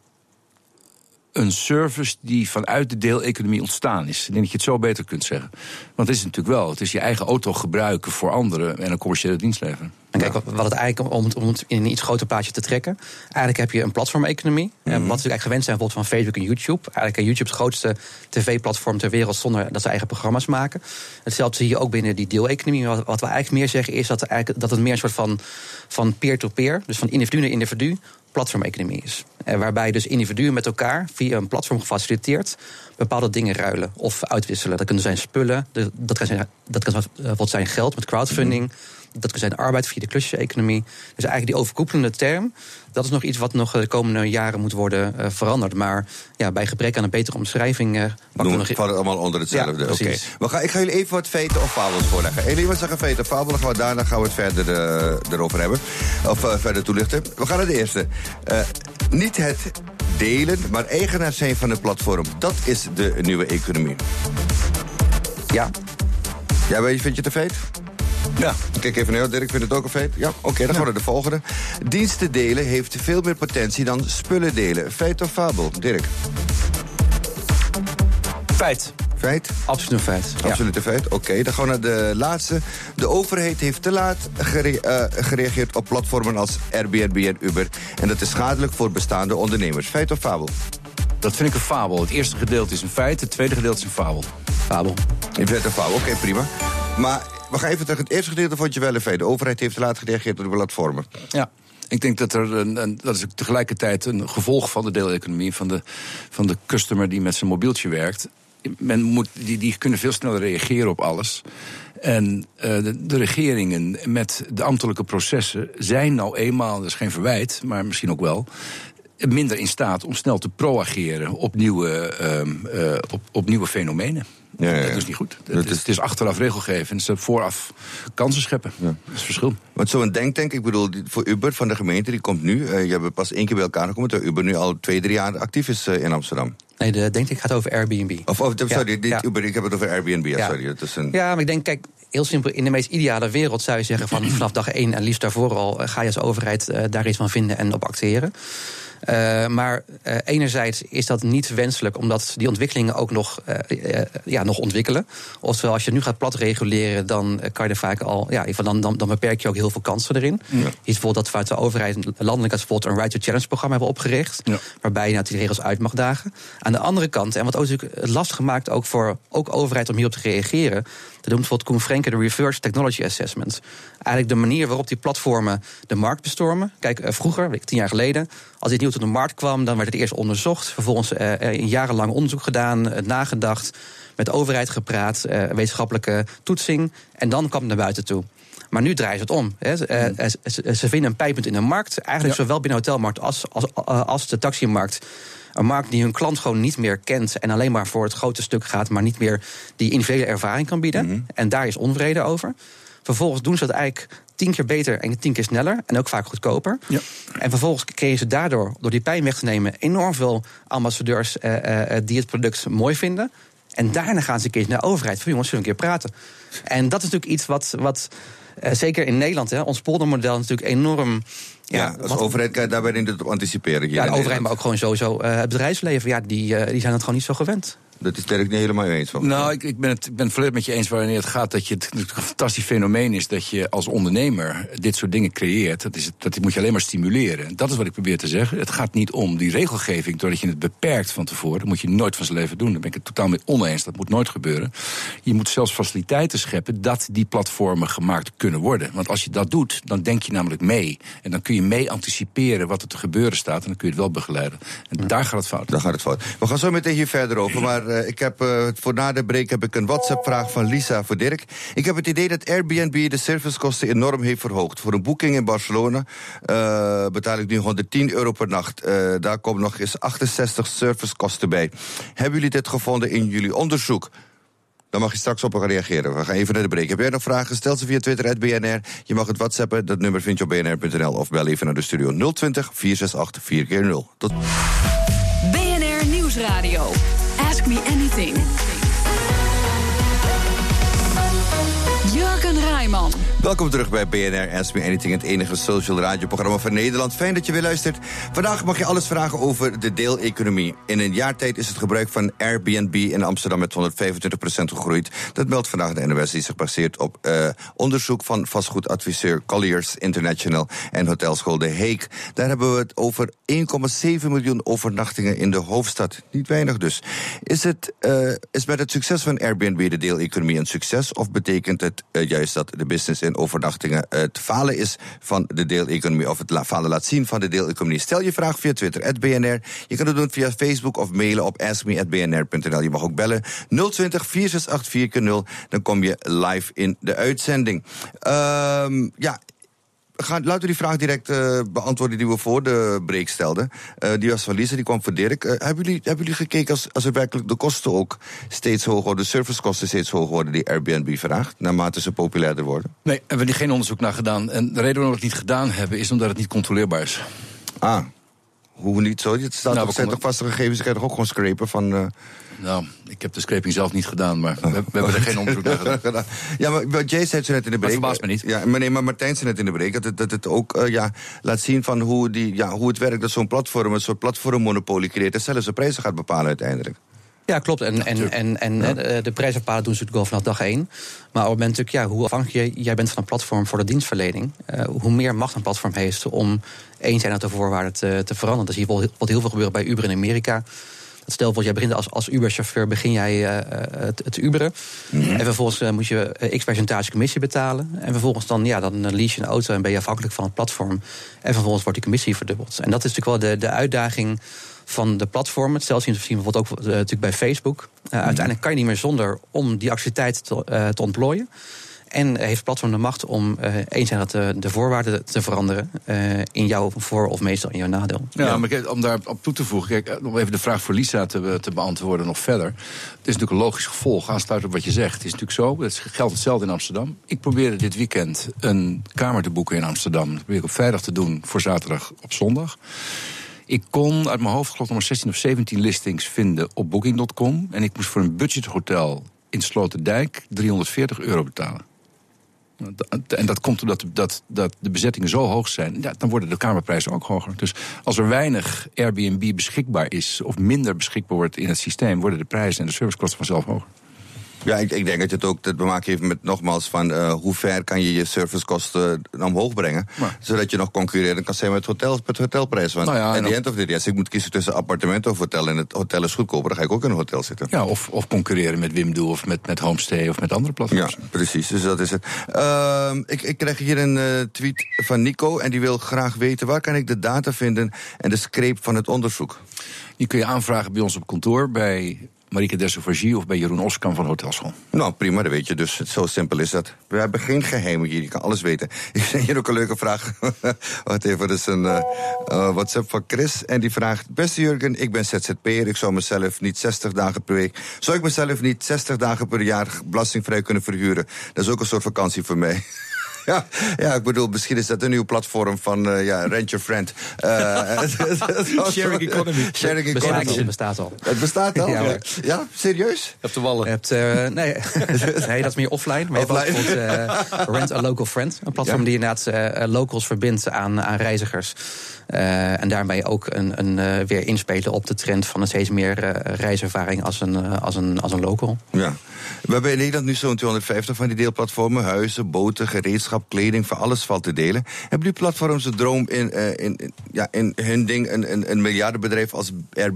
een service die vanuit de deeleconomie ontstaan is. Ik denk dat je het zo beter kunt zeggen. Want het is natuurlijk wel, het is je eigen auto gebruiken voor anderen en een commerciële dienst leveren. En kijk, wat het eigenlijk, om het, om het in een iets groter plaatje te trekken, eigenlijk heb je een platformeconomie. Mm-hmm. Wat we natuurlijk eigenlijk gewend zijn bijvoorbeeld van Facebook en YouTube. Eigenlijk is YouTube het grootste tv-platform ter wereld zonder dat ze eigen programma's maken. Hetzelfde zie je ook binnen die deeleconomie. Wat, wat we eigenlijk meer zeggen is dat, eigenlijk, dat het meer een soort van, van peer-to-peer, dus van individu naar individu, platformeconomie is. Waarbij dus individuen met elkaar via een platform gefaciliteerd bepaalde dingen ruilen of uitwisselen. Dat kunnen zijn spullen, dat kan zijn, dat kan bijvoorbeeld zijn geld met crowdfunding, Dat kan zijn arbeid via de klusjeseconomie. Dus eigenlijk die overkoepelende term, dat is nog iets wat nog de komende jaren moet worden uh, veranderd. Maar ja, bij gebrek aan een betere omschrijving Uh, Noem, nog... valt het allemaal onder hetzelfde. Ja, Oké. Okay. Ik ga jullie even wat feiten of fabels voorleggen. Eén wat zeggen feiten of fabels, dan gaan we daarna gaan we het verder uh, erover hebben. Of uh, verder toelichten. We gaan naar de eerste. Uh, niet het delen, maar eigenaar zijn van een platform. Dat is de nieuwe economie. Ja. Ja, vind je het een feit? Ja. Kijk even naar jou, Dirk, vind het ook een feit? Ja, oké, okay, dan gaan we naar de volgende. Diensten delen heeft veel meer potentie dan spullen delen. Feit of fabel, Dirk? Feit. Feit? Absoluut een feit. Absoluut een feit, oké. Okay, dan gaan we naar de laatste. De overheid heeft te laat gere- uh, gereageerd op platformen als Airbnb en Uber. En dat is schadelijk voor bestaande ondernemers. Feit of fabel? Dat vind ik een fabel. Het eerste gedeelte is een feit, het tweede gedeelte is een fabel. Fabel. Je vindt een fabel, oké, okay, prima. Maar we gaan even terug. Het eerste gedeelte vond je wel een feit. De overheid heeft te laat gereageerd op de platformen. Ja. Ik denk dat er een, een, dat is tegelijkertijd een gevolg van de deeleconomie, van de, van de customer die met zijn mobieltje werkt. Men moet, die, die kunnen veel sneller reageren op alles. En uh, de, de regeringen met de ambtelijke processen zijn nou eenmaal, dat is geen verwijt, maar misschien ook wel, minder in staat om snel te proageren op nieuwe, uh, uh, op, op nieuwe fenomenen. Ja, ja, ja. Dat is niet goed. Het, het, is, het is achteraf regelgeven. Het is vooraf kansen scheppen. Ja. Dat is het verschil. Want zo'n denktank, ik bedoel, voor Uber van de gemeente, die komt nu. Uh, je hebt pas één keer bij elkaar gekomen, terwijl Uber nu al twee, drie jaar actief is uh, in Amsterdam. Nee, de denktank gaat over Airbnb. Of, of sorry, ja, dit ja. Uber, ik heb het over Airbnb. Ja, ja. Sorry, dat is een... ja, maar ik denk, kijk, heel simpel, in de meest ideale wereld zou je zeggen van vanaf dag één en liefst daarvoor al, uh, ga je als overheid uh, daar iets van vinden en op acteren. Uh, maar uh, enerzijds is dat niet wenselijk, omdat die ontwikkelingen ook nog, uh, uh, ja, nog ontwikkelen. Oftewel, als je nu gaat platreguleren, dan kan je er vaak al, ja, dan, dan, dan beperk je ook heel veel kansen erin. Ja. Je ziet bijvoorbeeld dat vanuit de overheid landelijk als bijvoorbeeld een Right to Challenge programma hebben opgericht, ja. waarbij je nou die regels uit mag dagen. Aan de andere kant, en wat ook natuurlijk lastig maakt ook voor ook overheid om hierop te reageren, dat noemt bijvoorbeeld Koen Frenke de Reverse Technology Assessment. Eigenlijk de manier waarop die platformen de markt bestormen. Kijk, uh, vroeger, weet ik, tien jaar geleden, als dit nieuw tot de markt kwam, dan werd het eerst onderzocht. Vervolgens uh, een jarenlang onderzoek gedaan, uh, nagedacht, met de overheid gepraat, uh, wetenschappelijke toetsing. En dan kwam het naar buiten toe. Maar nu draaien ze het om. Hè. Uh, uh, ze, ze vinden een pijnpunt in de markt. Eigenlijk ja. zowel binnen de hotelmarkt als, als, uh, als de taximarkt. Een markt die hun klant gewoon niet meer kent en alleen maar voor het grote stuk gaat, maar niet meer die individuele ervaring kan bieden. Mm-hmm. En daar is onvrede over. Vervolgens doen ze dat eigenlijk tien keer beter en tien keer sneller en ook vaak goedkoper. Ja. En vervolgens creëren ze daardoor, door die pijn weg te nemen, enorm veel ambassadeurs uh, uh, die het product mooi vinden. En daarna gaan ze een keer naar de overheid van jongens, zullen we een keer praten. En dat is natuurlijk iets wat, wat uh, zeker in Nederland, hè, ons poldermodel natuurlijk enorm. Ja, ja, als wat, overheid kan je daarbij niet op anticiperen. Hier ja, de overheid, maar ook gewoon sowieso uh, het bedrijfsleven, ja, die, uh, die zijn het gewoon niet zo gewend. Dat is Dirk niet helemaal eens van. Nou, ik, ik ben het ik ben het volledig met je eens wanneer het gaat dat je het, het een fantastisch fenomeen is dat je als ondernemer dit soort dingen creëert. Dat, is het, dat moet je alleen maar stimuleren. Dat is wat ik probeer te zeggen. Het gaat niet om die regelgeving, doordat je het beperkt van tevoren. Dat moet je nooit van zijn leven doen. Daar ben ik het totaal mee oneens. Dat moet nooit gebeuren. Je moet zelfs faciliteiten scheppen dat die platformen gemaakt kunnen worden. Want als je dat doet, dan denk je namelijk mee. En dan kun je mee anticiperen wat er te gebeuren staat. En dan kun je het wel begeleiden. En ja. daar gaat het fout. Daar gaat het fout. We gaan zo meteen hier verder over. Maar uh, ik heb uh, voor na de break heb ik een WhatsApp-vraag van Lisa voor Dirk. Ik heb het idee dat Airbnb de servicekosten enorm heeft verhoogd. Voor een boeking in Barcelona uh, betaal ik nu honderdtien euro per nacht. Uh, daar komen nog eens achtenzestig servicekosten bij. Hebben jullie dit gevonden in jullie onderzoek? Dan mag je straks op gaan reageren. We gaan even naar de break. Heb jij nog vragen? Stel ze via Twitter, at B N R. Je mag het whatsappen. Dat nummer vind je op b n r punt n l. Of bel even naar de studio nul twintig, vier zes acht, vier keer nul. Tot... B N R Nieuwsradio. Ask me anything. Jurgen Rijman. Welkom terug bij B N R Ask Me Anything, het enige social radioprogramma van Nederland. Fijn dat je weer luistert. Vandaag mag je alles vragen over de deeleconomie. In een jaar tijd is het gebruik van Airbnb in Amsterdam met honderdvijfentwintig procent gegroeid. Dat meldt vandaag de N O S, die zich baseert op uh, onderzoek van vastgoedadviseur Colliers International en hotelschool De Heek. Daar hebben we het over één komma zeven miljoen overnachtingen in de hoofdstad. Niet weinig dus. Is, het, uh, is met het succes van Airbnb de deeleconomie een succes of betekent het uh, juist juist dat de business in overnachtingen het falen is van de deeleconomie, of het la- falen laat zien van de deeleconomie. Stel je vraag via Twitter, at B N R. Je kan het doen via Facebook of mailen op ask me at b n r punt n l. Je mag ook bellen nul twintig, vier zes acht, vier nul. Dan kom je live in de uitzending. Um, ja... Gaan, laten we die vraag direct uh, beantwoorden die we voor de break stelden. Uh, die was van Lisa, die kwam van Dirk. Uh, hebben, jullie, hebben jullie gekeken als, als er werkelijk de kosten ook steeds hoger worden, de servicekosten steeds hoger worden die Airbnb vraagt, naarmate ze populairder worden? Nee, hebben we er geen onderzoek naar gedaan. En de reden waarom we het niet gedaan hebben, is omdat het niet controleerbaar is. Ah, hoe niet zo? Het staat nou, toch, zijn toch vaste gegevens, je kan toch ook gewoon scrapen van... Uh... Nou, ik heb de scraping zelf niet gedaan, maar we, we hebben er geen onderzoek naar gedaan. Ja, maar Jay zei zo net in de break... Dat verbaast me niet. Ja, maar nee, maar Martijn zei net in de break dat het, dat het ook uh, ja, laat zien van hoe, die, ja, hoe het werkt dat zo'n platform een soort platformmonopolie creëert en zelfs de prijzen gaat bepalen uiteindelijk. Ja, klopt. En, en, en, en ja. de prijzen bepalen doen ze natuurlijk al vanaf dag één. Maar op het moment natuurlijk, ja, hoe afhankelijk jij bent van een platform voor de dienstverlening, uh, hoe meer macht een platform heeft om één zijn aantal voorwaarden te, te veranderen. Dat zie je wel, wat heel veel gebeuren bij Uber in Amerika. Dat stel voor, jij begint als, als Uber-chauffeur, begin jij uh, het, het Uberen. Mm-hmm. En vervolgens uh, moet je uh, x percentage commissie betalen. En vervolgens dan, ja, dan lease je een auto en ben je afhankelijk van het platform. En vervolgens wordt die commissie verdubbeld. En dat is natuurlijk wel de, de uitdaging van de platformen. Hetzelfde zien we bijvoorbeeld ook uh, natuurlijk bij Facebook. Uh, mm-hmm. Uiteindelijk kan je niet meer zonder om die activiteit te, uh, te ontplooien. En heeft het platform de macht om uh, eens en dat de, de voorwaarden te veranderen uh, in jouw voor- of meestal in jouw nadeel. Ja, ja. Maar kijk, om daar op toe te voegen, kijk, om even de vraag voor Lisa te, te beantwoorden nog verder. Het is natuurlijk een logisch gevolg, aansluitend op wat je zegt. Het is natuurlijk zo, het geldt hetzelfde in Amsterdam. Ik probeerde dit weekend een kamer te boeken in Amsterdam. Dat probeer ik op vrijdag te doen voor zaterdag op zondag. Ik kon uit mijn hoofd geloof ik nog zestien of zeventien listings vinden op booking punt com. En ik moest voor een budgethotel in Sloterdijk driehonderdveertig euro betalen. En dat komt omdat dat, dat de bezettingen zo hoog zijn, ja, dan worden de kamerprijzen ook hoger. Dus als er weinig Airbnb beschikbaar is, of minder beschikbaar wordt in het systeem, worden de prijzen en de servicekosten vanzelf hoger. Ja, ik, ik denk dat het ook te maken heeft met nogmaals van uh, hoe ver kan je je servicekosten omhoog brengen, maar, zodat je nog concurreren kan zijn met, hotel, met hotelprijs. Want nou ja, at the end of the day, als ik moet kiezen tussen appartement of hotel en het hotel is goedkoper, dan ga ik ook in een hotel zitten. Ja, of, of concurreren met Wimdu of met, met Homestay of met andere platforms. Ja, precies, dus dat is het. Uh, ik, ik krijg hier een uh, tweet van Nico en die wil graag weten waar kan ik de data vinden en de scrape van het onderzoek. Die kun je aanvragen bij ons op kantoor, bij Marieke Dessouvergie of bij Jeroen Oskam van Hotelschool. Nou, prima, dat weet je. Dus zo simpel is dat. We hebben geen geheimen hier, je kan alles weten. Ik zie hier ook een leuke vraag. Wacht even, dat is een uh, uh, WhatsApp van Chris. En die vraagt, beste Jurgen, ik ben Z Z P'er. Ik zou mezelf niet zestig dagen per week... Zou ik mezelf niet zestig dagen per jaar belastingvrij kunnen verhuren? Dat is ook een soort vakantie voor mij. Ja, ja, ik bedoel, misschien is dat een nieuw platform van uh, ja, Rent Your Friend. Uh, Sharing economy. Sharing economy. Het bestaat al. Het bestaat al? Ja, ja, ja, serieus? Op de wallen. Je hebt, uh, nee, nee, dat is meer offline. Maar offline. Je hebt ook bijvoorbeeld uh, Rent a Local Friend. Een platform ja. die inderdaad uh, locals verbindt aan, aan reizigers. Uh, en daarmee ook een, een, uh, weer inspelen op de trend van een steeds meer uh, reiservaring als een, uh, als, een, als een local. Ja. We hebben in Nederland nu zo'n tweehonderdvijftig van die deelplatformen. Huizen, boten, gereedschap, kleding, voor alles valt te delen. Hebben die platforms de droom in, uh, in, in, ja, in hun ding een, een, een miljardenbedrijf als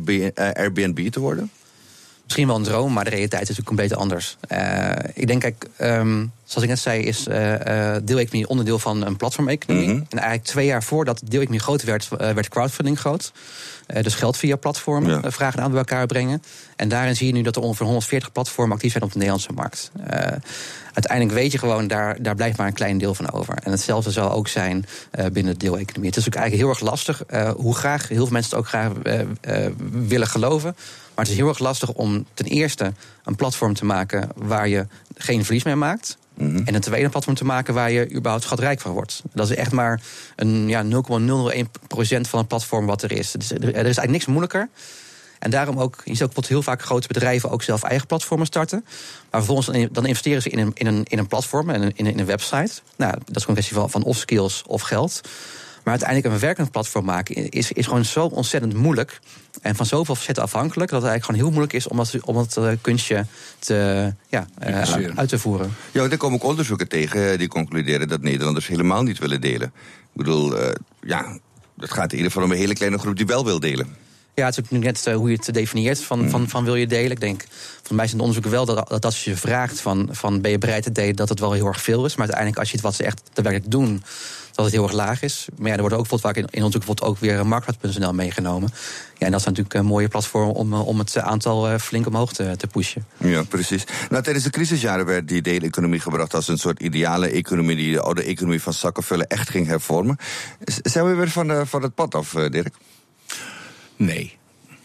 Airbnb te worden? Misschien wel een droom, maar de realiteit is natuurlijk compleet anders. Uh, ik denk, kijk, um, zoals ik net zei, is uh, uh, deeleconomie onderdeel van een platformeconomie. Mm-hmm. En eigenlijk twee jaar voordat deeleconomie groot werd, uh, werd crowdfunding groot. Uh, dus geld via platformen, ja. uh, vragen aan bij elkaar brengen. En daarin zie je nu dat er ongeveer honderdveertig platformen actief zijn op de Nederlandse markt. Uh, uiteindelijk weet je gewoon, daar, daar blijft maar een klein deel van over. En hetzelfde zal ook zijn uh, binnen de deeleconomie. Het is ook eigenlijk heel erg lastig, uh, hoe graag heel veel mensen het ook graag uh, uh, willen geloven. Maar het is heel erg lastig om ten eerste een platform te maken waar je geen verlies mee maakt. Mm-hmm. En een tweede platform te maken waar je überhaupt schatrijk van wordt. Dat is echt maar een ja, nul komma nul nul één procent van een platform wat er is. Dus er is eigenlijk niks moeilijker. En daarom ook, je ziet ook heel vaak grote bedrijven ook zelf eigen platformen starten. Maar vervolgens dan investeren ze in een, in een, in een platform, in een, in een website. Nou, dat is gewoon een kwestie van, van of skills of geld. Maar uiteindelijk een werkend platform maken is, is gewoon zo ontzettend moeilijk. En van zoveel facetten afhankelijk dat het eigenlijk gewoon heel moeilijk is om dat, om dat uh, kunstje te, ja, uh, uit te voeren. Ja, er komen ook onderzoeken tegen die concluderen dat Nederlanders helemaal niet willen delen. Ik bedoel, uh, ja, het gaat in ieder geval om een hele kleine groep die wel wil delen. Ja, het is ook nu net uh, hoe je het definieert van, mm. van, van wil je delen. Ik denk, voor mij zijn de onderzoeken wel dat, dat als je vraagt van, van ben je bereid te delen, dat het wel heel erg veel is. Maar uiteindelijk als je het wat ze echt daadwerkelijk doen, dat het heel erg laag is. Maar ja, er wordt ook bijvoorbeeld vaak in, in onderzoek wordt ook weer marktplaats punt n l meegenomen. Ja, en dat zijn natuurlijk een mooie platform om, om het aantal uh, flink omhoog te, te pushen. Ja, precies. Nou, tijdens de crisisjaren werd die deeleconomie gebracht als een soort ideale economie die de oude economie van zakkenvullen echt ging hervormen. Zijn we weer van, uh, van het pad af, uh, Dirk? Nee.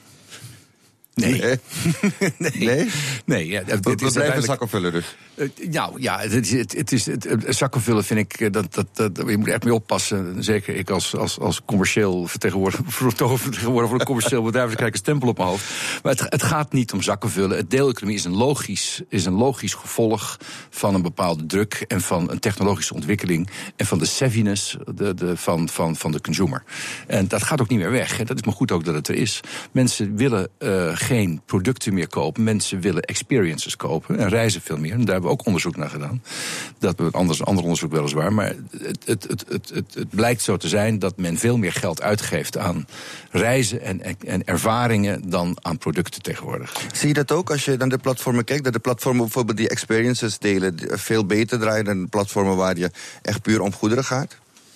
Nee. Nee? nee. Nee? Nee, ja, dit we, is we blijven zakkenvullen dus. Uh, nou ja, het, het, het is, het, het, zakkenvullen vind ik, dat, dat, dat, je moet er echt mee oppassen. Zeker ik als, als, als commercieel vertegenwoordiger, vertegenwoordiger voor een commercieel bedrijf, dan krijg ik een stempel op mijn hoofd. Maar het, het gaat niet om zakkenvullen. Het deeleconomie is een, logisch, is een logisch gevolg van een bepaalde druk en van een technologische ontwikkeling en van de savviness de, de, van, van, van de consumer. En dat gaat ook niet meer weg. En dat is maar goed ook dat het er is. Mensen willen uh, geen producten meer kopen. Mensen willen experiences kopen en reizen veel meer. En daar hebben we ook onderzoek naar gedaan. Dat we anders, ander onderzoek weliswaar. Maar het, het, het, het, het, het blijkt zo te zijn dat men veel meer geld uitgeeft aan reizen en, en ervaringen dan aan producten tegenwoordig. Zie je dat ook als je naar de platformen kijkt? Dat de platformen bijvoorbeeld die experiences delen veel beter draaien dan platformen waar je echt puur om goederen gaat?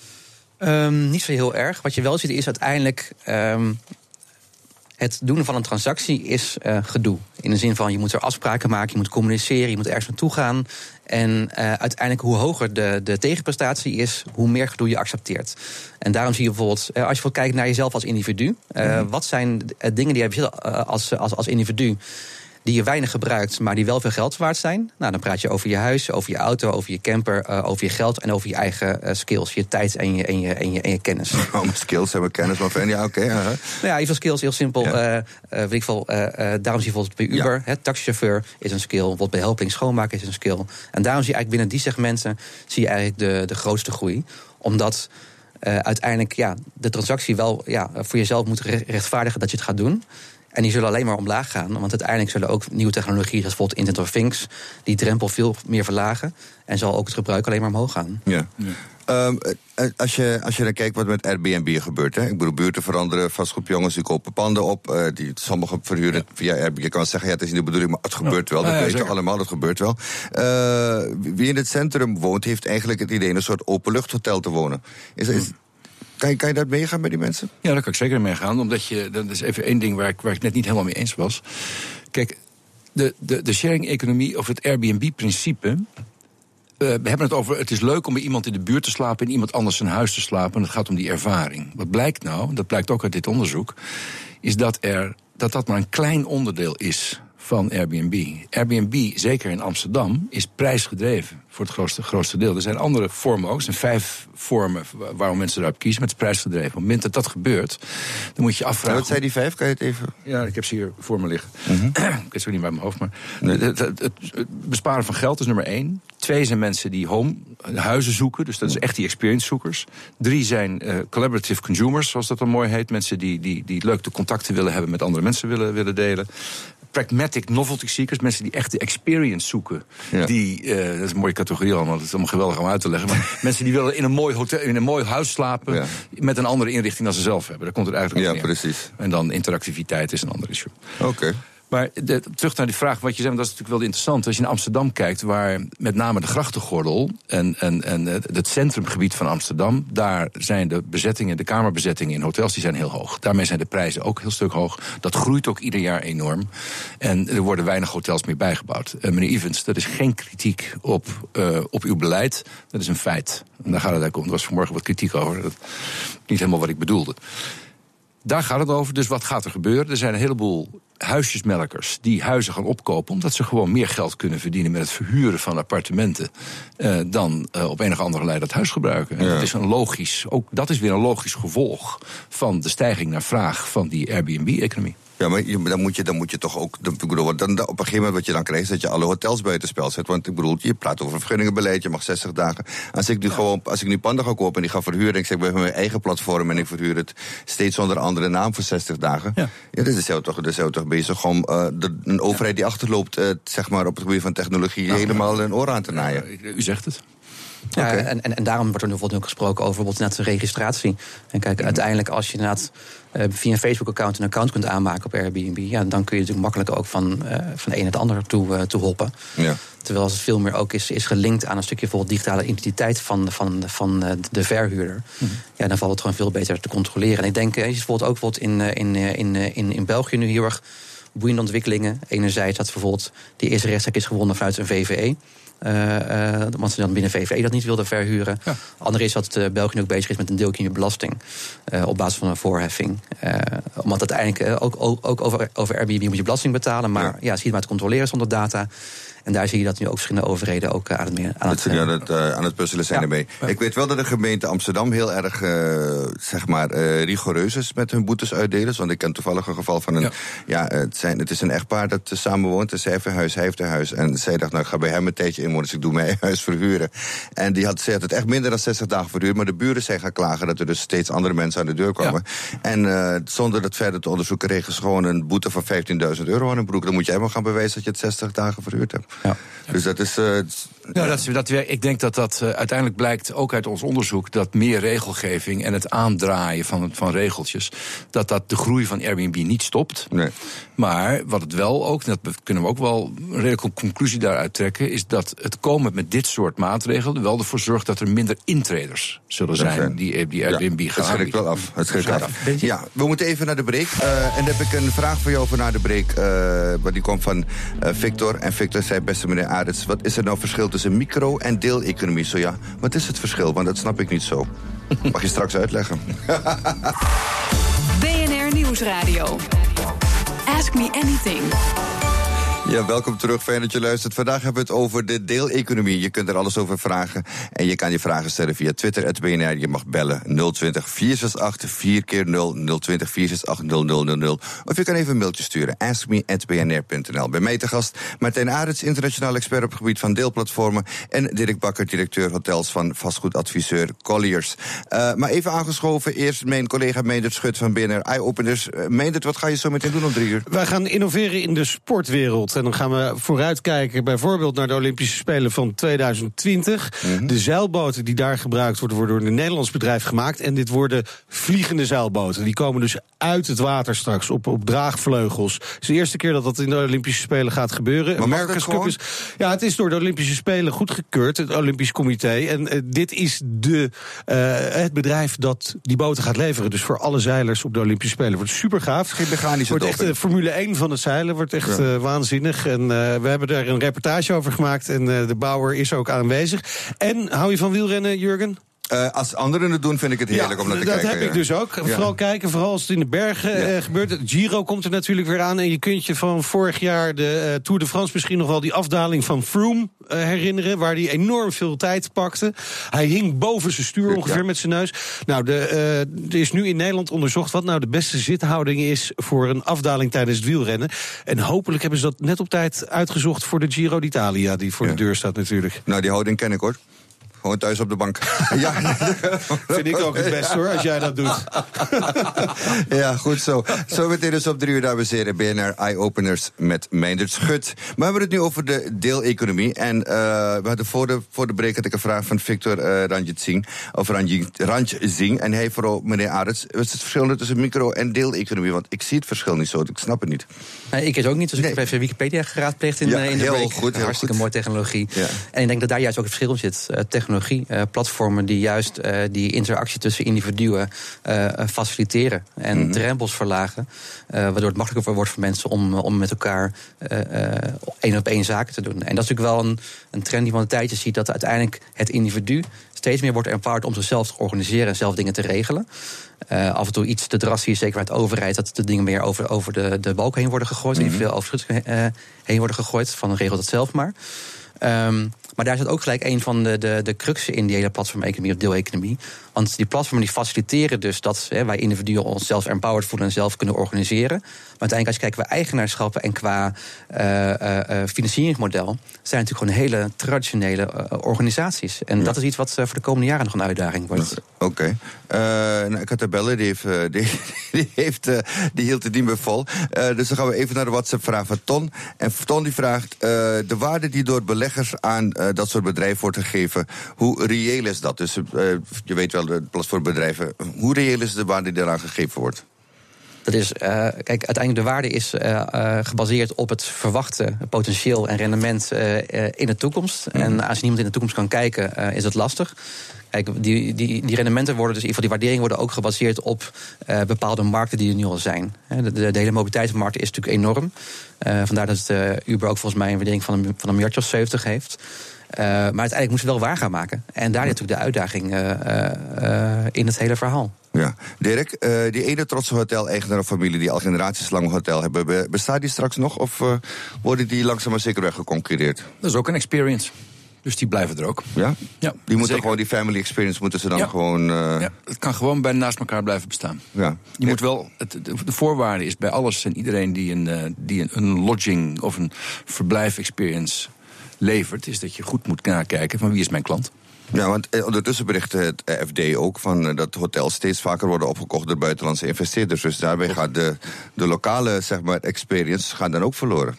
Um, niet zo heel erg. Wat je wel ziet is uiteindelijk Um Het doen van een transactie is uh, gedoe. In de zin van je moet er afspraken maken, je moet communiceren, je moet ergens naartoe gaan. En uh, uiteindelijk hoe hoger de, de tegenprestatie is, hoe meer gedoe je accepteert. En daarom zie je bijvoorbeeld, uh, als je bijvoorbeeld kijkt naar jezelf als individu. Uh, mm-hmm. Wat zijn de dingen die je bezit uh, als, als, als individu die je weinig gebruikt, maar die wel veel geld waard zijn? Nou, dan praat je over je huis, over je auto, over je camper, uh, over je geld en over je eigen uh, skills, je tijd en je, en je, en je, en je kennis. Oh, mijn skills hebben kennis, maar van ja, oké. Okay, uh-huh. Nou ja, even skills, heel simpel. Ja. Uh, uh, weet ik veel, uh, uh, daarom zie je bijvoorbeeld bij Uber, ja. hè, taxichauffeur is een skill, bijvoorbeeld bij helpling schoonmaken is een skill. En daarom zie je eigenlijk binnen die segmenten zie je eigenlijk de, de grootste groei. Omdat uh, uiteindelijk ja, de transactie wel ja, voor jezelf moet rechtvaardigen dat je het gaat doen. En die zullen alleen maar omlaag gaan. Want uiteindelijk zullen ook nieuwe technologieën, zoals bijvoorbeeld Internet of Things, die drempel veel meer verlagen. En zal ook het gebruik alleen maar omhoog gaan. Ja. ja. Um, als, je, als je dan kijkt wat met Airbnb gebeurt. Hè? Ik bedoel, buurten veranderen, vastgoedjongens die kopen panden op. Uh, die sommigen verhuren ja. via Airbnb. Je kan wel zeggen, ja, het is niet de bedoeling, maar het gebeurt ja. wel. Dat ja, ja, weet je allemaal, dat gebeurt wel. Uh, wie in het centrum woont, heeft eigenlijk het idee in een soort openluchthotel te wonen. Is, is, Kan je, kan je dat meegaan met die mensen? Ja, daar kan ik zeker meegaan. Omdat je, dat is even één ding waar ik, waar ik net niet helemaal mee eens was. Kijk, de, de, de sharing-economie of het Airbnb-principe. Uh, we hebben het over, het is leuk om bij iemand in de buurt te slapen en iemand anders in huis te slapen. En het gaat om die ervaring. Wat blijkt nou, dat blijkt ook uit dit onderzoek, is dat er, dat, dat maar een klein onderdeel is van Airbnb. Airbnb, zeker in Amsterdam, is prijsgedreven voor het grootste, grootste deel. Er zijn andere vormen ook. Er zijn vijf vormen waarom mensen daarop kiezen, maar het is prijsgedreven. Op het moment dat dat gebeurt, dan moet je afvragen. Wat zijn die vijf? Kan je het even? Ja, ik heb ze hier voor me liggen. Mm-hmm. Ik weet het ook niet bij mijn hoofd, maar nee. het, het, het, het besparen van geld is nummer één. Twee zijn mensen die home, huizen zoeken, dus dat is echt die experience zoekers. Drie zijn uh, collaborative consumers, zoals dat dan mooi heet. Mensen die, die, die leuk de contacten willen hebben met andere mensen willen, willen delen. Pragmatic novelty seekers, mensen die echt de experience zoeken. Ja. Die, uh, dat is een mooie categorie allemaal, dat is allemaal geweldig om uit te leggen. Maar mensen die willen in een mooi hotel, in een mooi huis slapen, ja. met een andere inrichting dan ze zelf hebben. Daar komt het eigenlijk ja, neer. Precies. En dan interactiviteit is een ander issue. Oké. Okay. Maar de, terug naar die vraag, wat je zei, dat is natuurlijk wel interessant. Als je naar Amsterdam kijkt, waar met name de grachtengordel en, en, en het centrumgebied van Amsterdam, daar zijn de bezettingen, de kamerbezettingen in hotels, die zijn heel hoog. Daarmee zijn de prijzen ook heel stuk hoog. Dat groeit ook ieder jaar enorm. En er worden weinig hotels meer bijgebouwd. Uh, meneer Evans, dat is geen kritiek op, uh, op uw beleid. Dat is een feit. En daar gaat het eigenlijk om. Er was vanmorgen wat kritiek over. Dat is niet helemaal wat ik bedoelde. Daar gaat het over. Dus wat gaat er gebeuren? Er zijn een heleboel huisjesmelkers die huizen gaan opkopen, omdat ze gewoon meer geld kunnen verdienen met het verhuren van appartementen uh, dan uh, op enige andere lijn dat huis gebruiken. En ja. dat is een logisch, ook dat is weer een logisch gevolg van de stijging naar vraag van die Airbnb-economie. Ja, maar je, dan, moet je, dan moet je toch ook. Dan, dan, dan, op een gegeven moment wat je dan krijgt, is dat je alle hotels buitenspel zet. Want ik bedoel, je praat over een vergunningenbeleid, je mag zestig dagen. Als ik nu ja. gewoon, als ik nu panden ga kopen en die ga verhuren, en ik zeg, we hebben mijn eigen platform en ik verhuur het steeds onder een andere naam voor zestig dagen. Ja, ja dat is jou toch, dat is jou toch bezig om uh, de, een overheid die achterloopt, uh, zeg maar, op het gebied van technologie, ja, helemaal een oor aan te naaien. Ja, u zegt het. Ja, okay. en, en, en daarom wordt er nu bijvoorbeeld ook gesproken over bijvoorbeeld net registratie. En kijk, mm. uiteindelijk als je inderdaad uh, via een Facebook-account een account kunt aanmaken op Airbnb, ja, dan kun je natuurlijk makkelijk ook van, uh, van de een naar de ander toe, uh, toe hoppen. Ja. Terwijl het veel meer ook is, is gelinkt aan een stukje bijvoorbeeld digitale identiteit van, van, van de verhuurder. Mm-hmm. Ja, dan valt het gewoon veel beter te controleren. En ik denk, je bijvoorbeeld ook bijvoorbeeld in, in, in, in, in België nu heel erg boeiende ontwikkelingen. Enerzijds dat bijvoorbeeld die eerste rechtszaak is gewonnen vanuit een V V E. Uh, uh, want ze dan binnen V V E dat niet wilden verhuren. Ja. Andere is dat uh, België ook bezig is met een deeltje belasting uh, op basis van een voorheffing. Uh, omdat uiteindelijk uh, ook, ook, ook over, over Airbnb moet je belasting betalen, maar ja, ja zie je maar te controleren zonder data. En daar zie je dat nu ook verschillende overheden ook aan het meer aan het, het, ja, dat, uh, aan het puzzelen zijn ja. ermee. Ja. Ik weet wel dat de gemeente Amsterdam heel erg uh, zeg maar uh, rigoureus is met hun boetes uitdelen. Want ik ken toevallig een geval van een. Ja, ja het, zijn, het is een echtpaar dat samen woont. Zij heeft een huis, hij heeft een huis. En zij dacht, nou, ik ga bij hem een tijdje inwonen, dus ik doe mijn huis verhuren. En die had, zij had het echt minder dan zestig dagen verhuurd. Maar de buren zijn gaan klagen dat er dus steeds andere mensen aan de deur kwamen. Ja. En uh, zonder dat verder te onderzoeken kregen ze gewoon een boete van vijftienduizend euro aan hun broek. Dan moet jij wel gaan bewijzen dat je het zestig dagen verhuurd hebt. Ja. Dus dat is. Uh, ja, dat, dat, ik denk dat dat uh, uiteindelijk blijkt, ook uit ons onderzoek, dat meer regelgeving en het aandraaien van, van regeltjes, dat dat de groei van Airbnb niet stopt. Nee. Maar wat het wel ook, dat kunnen we ook wel een redelijke conclusie daaruit trekken, is dat het komen met dit soort maatregelen wel ervoor zorgt dat er minder intreders zullen zijn, zijn. die, die Airbnb ja, gaan. Het schrikt wel af. Het schrikt af. af. Ja, we moeten even naar de break. Uh, en dan heb ik een vraag voor jou voor na de break. Uh, die komt van uh, Victor. En Victor zei, beste meneer Arends, wat is er nou verschil tussen micro- en deeleconomie? Zo ja, wat is het verschil? Want dat snap ik niet zo. Mag je straks uitleggen. B N R Nieuwsradio. Ask me anything. Ja, welkom terug. Fijn dat je luistert. Vandaag hebben we het over de deeleconomie. Je kunt er alles over vragen. En je kan je vragen stellen via Twitter, at B N R. Je mag bellen nul twintig, vier zes acht, vier keer nul, nul twintig, vier zes acht, nul nul nul nul. Of je kan even een mailtje sturen, ask me at b n r punt n l. Bij mij te gast Martijn Arends, internationaal expert op het gebied van deelplatformen. En Dirk Bakker, directeur hotels van vastgoedadviseur Colliers. Uh, maar even aangeschoven, eerst mijn collega Meindert Schut van B N R Eye-Openers. Uh, Meindert, wat ga je zo meteen doen om drie uur? Wij gaan innoveren in de sportwereld. En dan gaan we vooruitkijken bijvoorbeeld naar de Olympische Spelen van tweeduizend twintig. Mm-hmm. De zeilboten die daar gebruikt worden, worden door een Nederlands bedrijf gemaakt. En dit worden vliegende zeilboten. Die komen dus uit het water straks op, op draagvleugels. Het is de eerste keer dat dat in de Olympische Spelen gaat gebeuren. Maar mag dat gewoon? Is, ja, het is door de Olympische Spelen goedgekeurd, het Olympisch Comité. En uh, dit is de, uh, het bedrijf dat die boten gaat leveren. Dus voor alle zeilers op de Olympische Spelen. Wordt super gaaf. Geen mechanische Wordt echt de uh, Formule één van het zeilen. Wordt echt ja. uh, waanzinnig. En uh, we hebben daar een reportage over gemaakt. En uh, de bouwer is ook aanwezig. En hou je van wielrennen, Jurgen? Uh, als anderen het doen, vind ik het heerlijk ja, om naar te dat kijken. Dat heb ja. ik dus ook. Ja. Vooral kijken, vooral als het in de bergen ja. uh, gebeurt. Het Giro komt er natuurlijk weer aan. En je kunt je van vorig jaar de uh, Tour de France misschien nog wel die afdaling van Froome uh, herinneren. Waar hij enorm veel tijd pakte. Hij hing boven zijn stuur ongeveer ja. met zijn neus. Nou, de, uh, er is nu in Nederland onderzocht wat nou de beste zithouding is voor een afdaling tijdens het wielrennen. En hopelijk hebben ze dat net op tijd uitgezocht voor de Giro d'Italia, die voor ja. de deur staat natuurlijk. Nou, die houding ken ik hoor. Gewoon thuis op de bank. Ja, vind ik ook het best hoor, als jij dat doet. Ja, goed zo. Zo meteen dus op drie uur, dames en heren, B N R Eye-Openers met Meindert Schut. Maar we hebben het nu over de deeleconomie. En uh, we hadden voor de, voor de break had ik een vraag van Victor uh, Ranjitsingh. Of Ranjitsingh. En hij vooral, meneer Arends, wat is het verschil tussen micro- en deeleconomie? Want ik zie het verschil niet zo, ik snap het niet. Nee, ik weet ook niet, dus nee. ik heb even Wikipedia geraadpleegd in, ja, in de heel break. Goed, heel Hartstikke goed. mooie technologie. Ja. En ik denk dat daar juist ook het verschil in zit. Uh, technologie, uh, platformen die juist uh, die interactie tussen individuen uh, faciliteren en mm-hmm. drempels verlagen, uh, waardoor het makkelijker wordt voor mensen om, om met elkaar uh, uh, één op één zaken te doen. En dat is natuurlijk wel een, een trend die van een tijdje ziet, dat uiteindelijk het individu steeds meer wordt empowered om zichzelf te organiseren en zelf dingen te regelen. Uh, af en toe iets te drastisch, zeker bij de overheid, dat de dingen meer over, over de, de balk heen worden gegooid, mm-hmm. en veel over het uh, heen worden gegooid, van regelt het zelf maar. Um, maar daar zit ook gelijk een van de, de, de cruxen in die hele platformeconomie of deeleconomie. Want die platformen die faciliteren dus dat hè, wij individuen onszelf empowered voelen en zelf kunnen organiseren. Maar uiteindelijk als je kijkt qua eigenaarschappen en qua uh, uh, financieringsmodel, zijn natuurlijk gewoon hele traditionele uh, organisaties. En ja. dat is iets wat uh, voor de komende jaren nog een uitdaging wordt. Oké. Okay. Uh, nou, ik had er bellen, die, heeft, uh, die, die, heeft, uh, die hield het niet meer vol. Uh, dus dan gaan we even naar de WhatsApp-vraag van Ton. En Ton die vraagt, uh, de waarde die door beleggers aan uh, dat soort bedrijven wordt gegeven. Hoe reëel is dat? Dus uh, je weet wel, de platformbedrijven, hoe reëel is de waarde die eraan gegeven wordt? Dat is, uh, kijk, uiteindelijk de waarde is uh, uh, gebaseerd op het verwachte potentieel en rendement uh, uh, in de toekomst. Mm. En als niemand in de toekomst kan kijken, uh, is dat lastig. Kijk, die, die, die rendementen worden dus, in ieder geval die waarderingen worden ook gebaseerd op uh, bepaalde markten die er nu al zijn. De, de, de hele mobiliteitsmarkt is natuurlijk enorm. Uh, vandaar dat uh, Uber ook volgens mij een waardering van een, van een miljard of zeventig heeft. Uh, maar uiteindelijk moeten we wel waar gaan maken. En daar ligt natuurlijk de uitdaging uh, uh, in het hele verhaal. Ja, Dirk, uh, die ene trotse hotel-eigenaar of familie die al generaties lang een hotel hebben, bestaat die straks nog of uh, worden die langzaam maar zeker weggeconcurreerd? Dat is ook een experience. Dus die blijven er ook. Ja? Ja, die moeten zeker. gewoon, die family experience moeten ze dan ja. gewoon... Uh... Ja, het kan gewoon bij naast elkaar blijven bestaan. Ja. Je ja. moet wel, het, de voorwaarde is bij alles en iedereen die een, uh, die een, een lodging of een verblijf-experience levert, is dat je goed moet nakijken van wie is mijn klant. Ja, want ondertussen bericht het F D ook van dat hotels steeds vaker worden opgekocht door buitenlandse investeerders. Dus daarbij gaat de, de lokale, zeg maar, experience gaat dan ook verloren.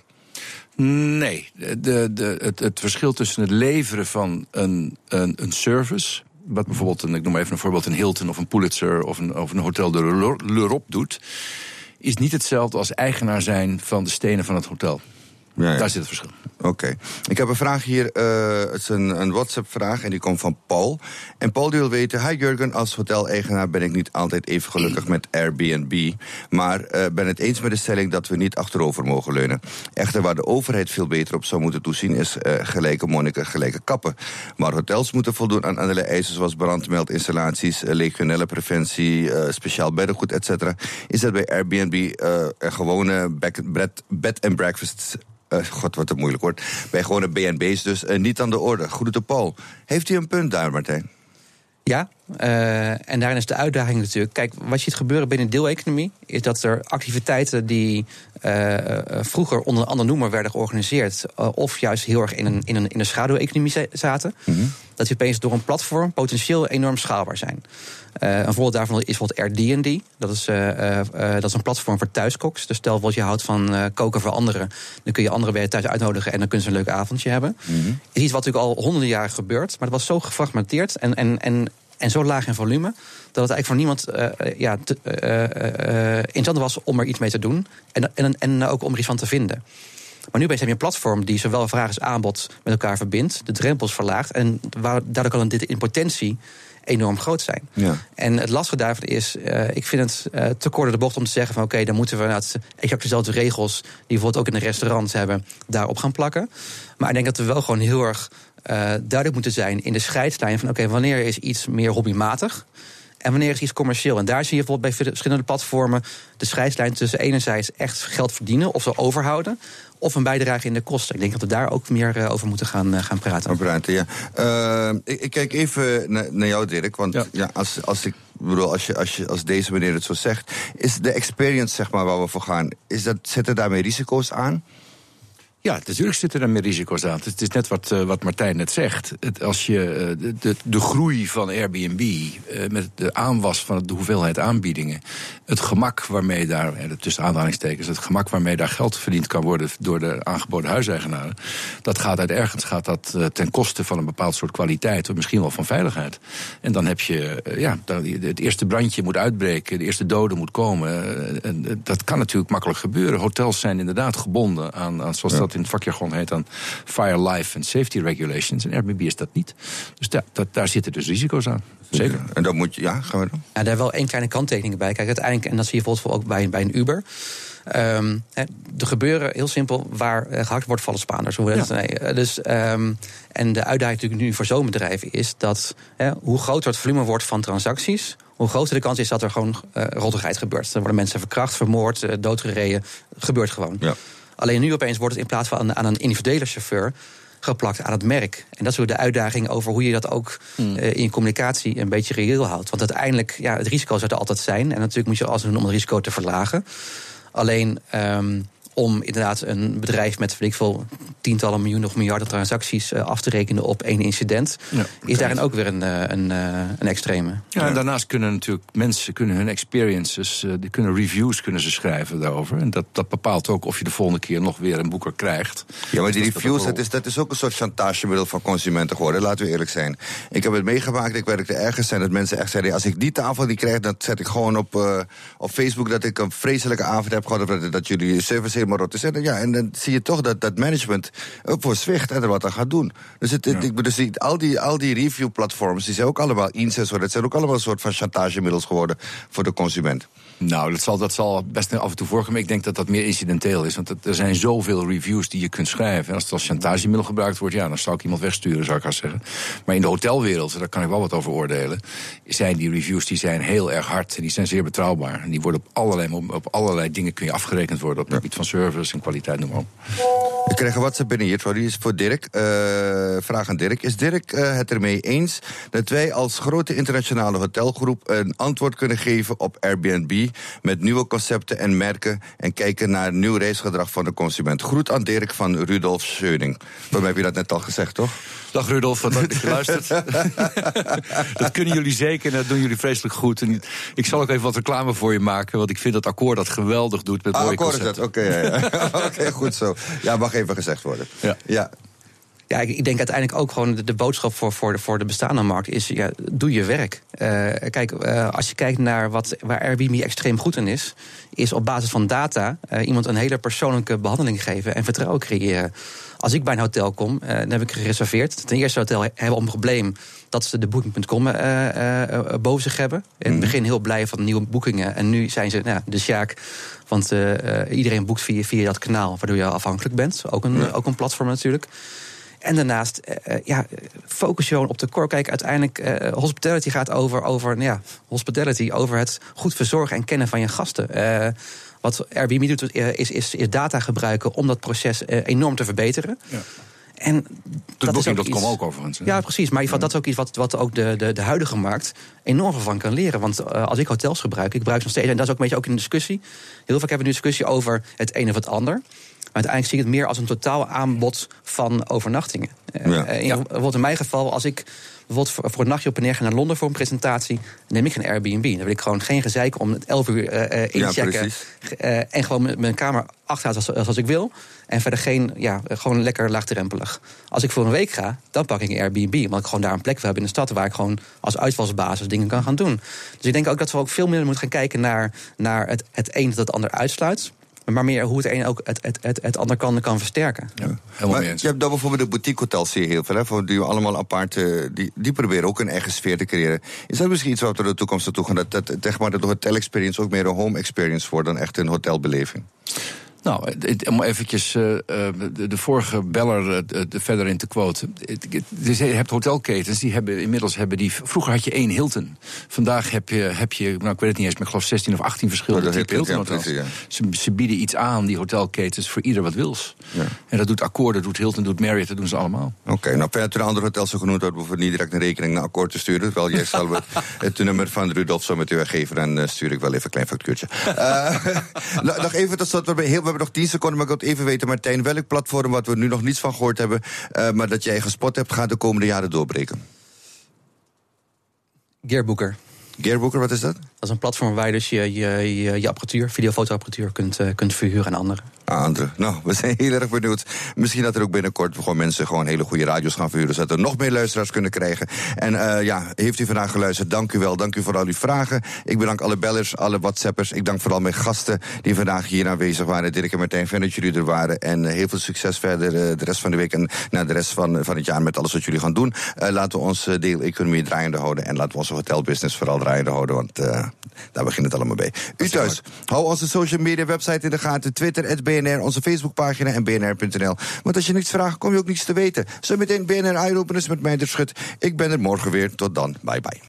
Nee, de, de, het, het verschil tussen het leveren van een, een, een service, wat bijvoorbeeld, een, ik noem even een voorbeeld, een Hilton of een Pulitzer of een, of een Hotel de l'Europe doet, is niet hetzelfde als eigenaar zijn van de stenen van het hotel. Ja, ja. Daar zit het verschil. Oké. Okay. Ik heb een vraag hier. Uh, het is een, een WhatsApp-vraag en die komt van Paul. En Paul die wil weten: hi Jurgen, als hoteleigenaar ben ik niet altijd even gelukkig met Airbnb. Maar uh, ben het eens met de stelling dat we niet achterover mogen leunen. Echter, waar de overheid veel beter op zou moeten toezien, is uh, gelijke monniken, gelijke kappen. Maar hotels moeten voldoen aan allerlei eisen zoals brandmeldinstallaties, uh, legionellenpreventie, uh, speciaal beddengoed, et cetera. Is dat bij Airbnb uh, een gewone bed, bed and breakfast? Uh, God, wat een moeilijk woord. Bij gewone B en B's dus uh, niet aan de orde. Goede Paul. Heeft u een punt daar, Martijn? Ja, uh, en daarin is de uitdaging natuurlijk. Kijk, wat je ziet gebeuren binnen de deeleconomie is dat er activiteiten die uh, vroeger onder een ander noemer werden georganiseerd, uh, of juist heel erg in een, in een, in een schaduweconomie zaten, mm-hmm. dat die opeens door een platform potentieel enorm schaalbaar zijn. Uh, een voorbeeld daarvan is bijvoorbeeld Airbnb. Dat is, uh, uh, uh, dat is een platform voor thuiskoks. Dus stel wat je houdt van uh, koken voor anderen, dan kun je anderen bij je thuis uitnodigen en dan kunnen ze een leuk avondje hebben. Mm-hmm. Is iets wat natuurlijk al honderden jaren gebeurt, maar het was zo gefragmenteerd en, en, en, en zo laag in volume dat het eigenlijk voor niemand uh, ja, te, uh, uh, interessant was om er iets mee te doen en, en, en ook om er iets van te vinden. Maar nu heb je een platform die zowel vraag als aanbod met elkaar verbindt, de drempels verlaagt en waar, daardoor kan dit in potentie enorm groot zijn. Ja. En het lastige daarvan is, uh, ik vind het uh, te kort de bocht om te zeggen van oké, okay, dan moeten we nou exact dezelfde regels die bijvoorbeeld ook in de restaurants hebben, daarop gaan plakken. Maar ik denk dat we wel gewoon heel erg uh, duidelijk moeten zijn in de scheidslijn van oké, okay, wanneer is iets meer hobbymatig en wanneer is iets commercieel. En daar zie je bijvoorbeeld bij verschillende platformen de scheidslijn tussen enerzijds echt geld verdienen of ze overhouden, of een bijdrage in de kosten. Ik denk dat we daar ook meer uh, over moeten gaan, uh, gaan praten. Over praten, ja. Uh, ik, ik kijk even na, naar jou, Dirk. Want ja. Ja, als, als ik bedoel, als, je, als, je, als deze meneer het zo zegt, is de experience, zeg maar, waar we voor gaan, is dat, zitten daarmee risico's aan? Ja, natuurlijk zitten er meer risico's aan. Het is net wat, uh, wat Martijn net zegt. Het, als je uh, de, de, de groei van Airbnb, uh, met de aanwas van de hoeveelheid aanbiedingen, het gemak waarmee daar, uh, tussen aanhalingstekens, het gemak waarmee daar geld verdiend kan worden door de aangeboden huiseigenaren, dat gaat uit ergens gaat dat uh, ten koste van een bepaald soort kwaliteit, of misschien wel van veiligheid. En dan heb je, uh, ja, dan, het eerste brandje moet uitbreken, de eerste dode moet komen. Uh, en, uh, dat kan natuurlijk makkelijk gebeuren. Hotels zijn inderdaad gebonden aan, aan zoals ja. dat in het vakjargon heet dan Fire, Life and Safety Regulations. En Airbnb is dat niet. Dus da, dat, daar zitten dus risico's aan. Zeker. En dan moet je, ja, gaan we dan? Ja, daar wel één kleine kanttekening bij. Kijk, uiteindelijk, en dat zie je bijvoorbeeld ook bij, bij een Uber. Um, er gebeuren heel simpel waar gehakt wordt vallen Spaanders. Hoe ja. nee, dus, um, en de uitdaging natuurlijk nu voor zo'n bedrijf is dat he, hoe groter het volume wordt van transacties, hoe groter de kans is dat er gewoon uh, rottigheid gebeurt. Dan worden mensen verkracht, vermoord, uh, doodgereden. Gebeurt gewoon. Ja. Alleen nu opeens wordt het in plaats van aan, aan een individuele chauffeur geplakt aan het merk. En dat is ook de uitdaging over hoe je dat ook mm. uh, in je communicatie een beetje reëel houdt. Want uiteindelijk, ja, het risico zou er altijd zijn. En natuurlijk moet je alles doen om het risico te verlagen. Alleen, um, om inderdaad een bedrijf met, weet ik veel, tientallen miljoenen of miljarden transacties uh, af te rekenen op één incident, ja, is daarin ook weer een, een, een extreme. Ja, en daarnaast kunnen natuurlijk mensen kunnen hun experiences, uh, die kunnen reviews kunnen ze schrijven daarover. En dat, dat bepaalt ook of je de volgende keer nog weer een boeker krijgt. Ja, maar die reviews, dat is, dat is ook een soort chantagemiddel van consumenten geworden, laten we eerlijk zijn. Ik heb het meegemaakt, ik werkte ergens en dat mensen echt zeiden, als ik die tafel niet krijg, dan zet ik gewoon op, uh, op Facebook dat ik een vreselijke avond heb gehad, of dat, dat jullie service helemaal rot is. Ja, en dan zie je toch dat dat management voor zwicht en er wat aan gaat doen. Dus, het, ja. ik, dus die, al die, al die review-platforms, die zijn ook allemaal incest, dat zijn ook allemaal een soort van chantagemiddels geworden voor de consument. Nou, dat zal, dat zal best af en toe voorkomen. Ik denk dat dat meer incidenteel is. Want er zijn zoveel reviews die je kunt schrijven. En als het als chantagemiddel gebruikt wordt, ja, dan zou ik iemand wegsturen, zou ik gaan zeggen. Maar in de hotelwereld, daar kan ik wel wat over oordelen, zijn die reviews die zijn heel erg hard. En die zijn zeer betrouwbaar. En die worden op allerlei, op allerlei dingen kun je afgerekend worden. Op het gebied van service en kwaliteit, noem maar op. We krijgen WhatsApp binnen hier, die is voor Dirk. Uh, vraag aan Dirk. Is Dirk uh, het ermee eens dat wij als grote internationale hotelgroep een antwoord kunnen geven op Airbnb met nieuwe concepten en merken en kijken naar nieuw reisgedrag van de consument? Groet aan Dirk van Rudolf Scheuning. Waarom heb je dat net al gezegd, toch? Dag Rudolf, wat leuk dat je luistert. Dat kunnen jullie zeker en dat doen jullie vreselijk goed. En ik zal ook even wat reclame voor je maken, want ik vind dat Accor dat geweldig doet met ah, mooie concepten. Accor is dat, oké. Okay, ja, ja. Oké, okay, goed zo. Ja, mag even gezegd worden. Ja. ja. Ja, ik, ik denk uiteindelijk ook gewoon de, de boodschap voor, voor, de, voor de bestaande markt is, ja, doe je werk. Uh, kijk, uh, als je kijkt naar wat, waar Airbnb extreem goed in is, is op basis van data uh, iemand een hele persoonlijke behandeling geven en vertrouwen creëren. Als ik bij een hotel kom, uh, dan heb ik gereserveerd. Ten eerste hotel hebben een probleem dat ze de booking punt com uh, uh, boven zich hebben. In het begin heel blij van nieuwe boekingen. En nu zijn ze nou, de sjaak. Want uh, uh, iedereen boekt via, via dat kanaal, waardoor je afhankelijk bent. Ook een, ja. ook een platform natuurlijk. En daarnaast, uh, ja, focus je gewoon op de core. Kijk, uiteindelijk, uh, hospitality gaat over, over nou ja, hospitality, over het goed verzorgen en kennen van je gasten. Uh, wat Airbnb doet, uh, is, is, is data gebruiken om dat proces uh, enorm te verbeteren. Ja. En dat is ook iets, ook overigens. Hè? Ja, precies. Maar ja. dat is ook iets wat, wat ook de, de, de huidige markt enorm van kan leren. Want uh, als ik hotels gebruik, ik gebruik ze nog steeds, en dat is ook een beetje ook in de discussie. Heel vaak hebben we nu discussie over het een of het ander. Maar uiteindelijk zie ik het meer als een totaal aanbod van overnachtingen. Ja. Uh, in, ja. Bijvoorbeeld in mijn geval, als ik bijvoorbeeld voor, voor een nachtje op en neer ga naar Londen voor een presentatie, neem ik een Airbnb. Dan wil ik gewoon geen gezeik om het elf uur uh, inchecken. Ja, uh, en gewoon mijn kamer achterhouden zoals, zoals ik wil. En verder geen, ja, gewoon lekker laagdrempelig. Als ik voor een week ga, dan pak ik een Airbnb. Omdat ik gewoon daar een plek wil hebben in de stad waar ik gewoon als uitvalsbasis dingen kan gaan doen. Dus ik denk ook dat we ook veel meer moeten gaan kijken naar, naar het, het een dat het ander uitsluit. Maar meer hoe het een ook het, het, het, het ander kan, kan versterken. Ja, helemaal mee eens. Je hebt dan bijvoorbeeld de boutique hotels, zie je heel veel, hè, die allemaal apart, uh, die, die proberen ook een eigen sfeer te creëren. Is dat misschien iets wat we in de toekomst naartoe gaan, dat, dat, zeg maar, dat de hotel experience ook meer een home experience wordt dan echt een hotelbeleving? Nou, om eventjes uh, de, de vorige beller uh, de verder in te quoten. Dus je hebt hotelketens, die hebben inmiddels hebben die. Vroeger had je één Hilton. Vandaag heb je, heb je nou ik weet het niet eens, maar ik geloof zestien of achttien verschillende oh, type Hilton hotels. Ja. Ze, ze bieden iets aan, die hotelketens, voor ieder wat wils. Ja. En dat doet Accor, dat doet Hilton, dat doet Marriott, dat doen ze allemaal. Oké, okay, nou verder de andere hotels zo genoemd wordt, hoeven niet direct een rekening naar Accor te sturen. Wel, jij zal het, het nummer van Rudolf zo met u geven, dan uh, stuur ik wel even een klein factuurtje. Uh, nog even tot slot, we hebben, heel, we hebben nog tien seconden, maar ik wil even weten, Martijn, welk platform wat we nu nog niets van gehoord hebben, uh, maar dat jij gespot hebt, gaat de komende jaren doorbreken? Gearbooker. Gearbooker, wat is dat? Dat is een platform waar je dus je, je, je, je apparatuur, videofotoapparatuur kunt, uh, kunt verhuren aan anderen. Ah, anderen. Nou, we zijn heel erg benieuwd. Misschien dat er ook binnenkort gewoon mensen gewoon hele goede radio's gaan verhuren, zodat we nog meer luisteraars kunnen krijgen. En uh, ja, heeft u vandaag geluisterd? Dank u wel. Dank u voor al uw vragen. Ik bedank alle bellers, alle WhatsAppers. Ik dank vooral mijn gasten die vandaag hier aanwezig waren. Dirk en Martijn, fijn dat jullie er waren. En uh, heel veel succes verder uh, de rest van de week en nou, de rest van, van het jaar met alles wat jullie gaan doen. Uh, laten we onze deeleconomie draaiende houden en laten we onze hotelbusiness vooral draaiende houden, want uh, daar begint het allemaal bij. U thuis, hou onze social media website in de gaten. Twitter, at B N R, onze Facebookpagina en B N R punt N L. Want als je niets vraagt, kom je ook niets te weten. Zometeen B N R Eye-openers met mij de Schut. Ik ben er morgen weer. Tot dan. Bye bye.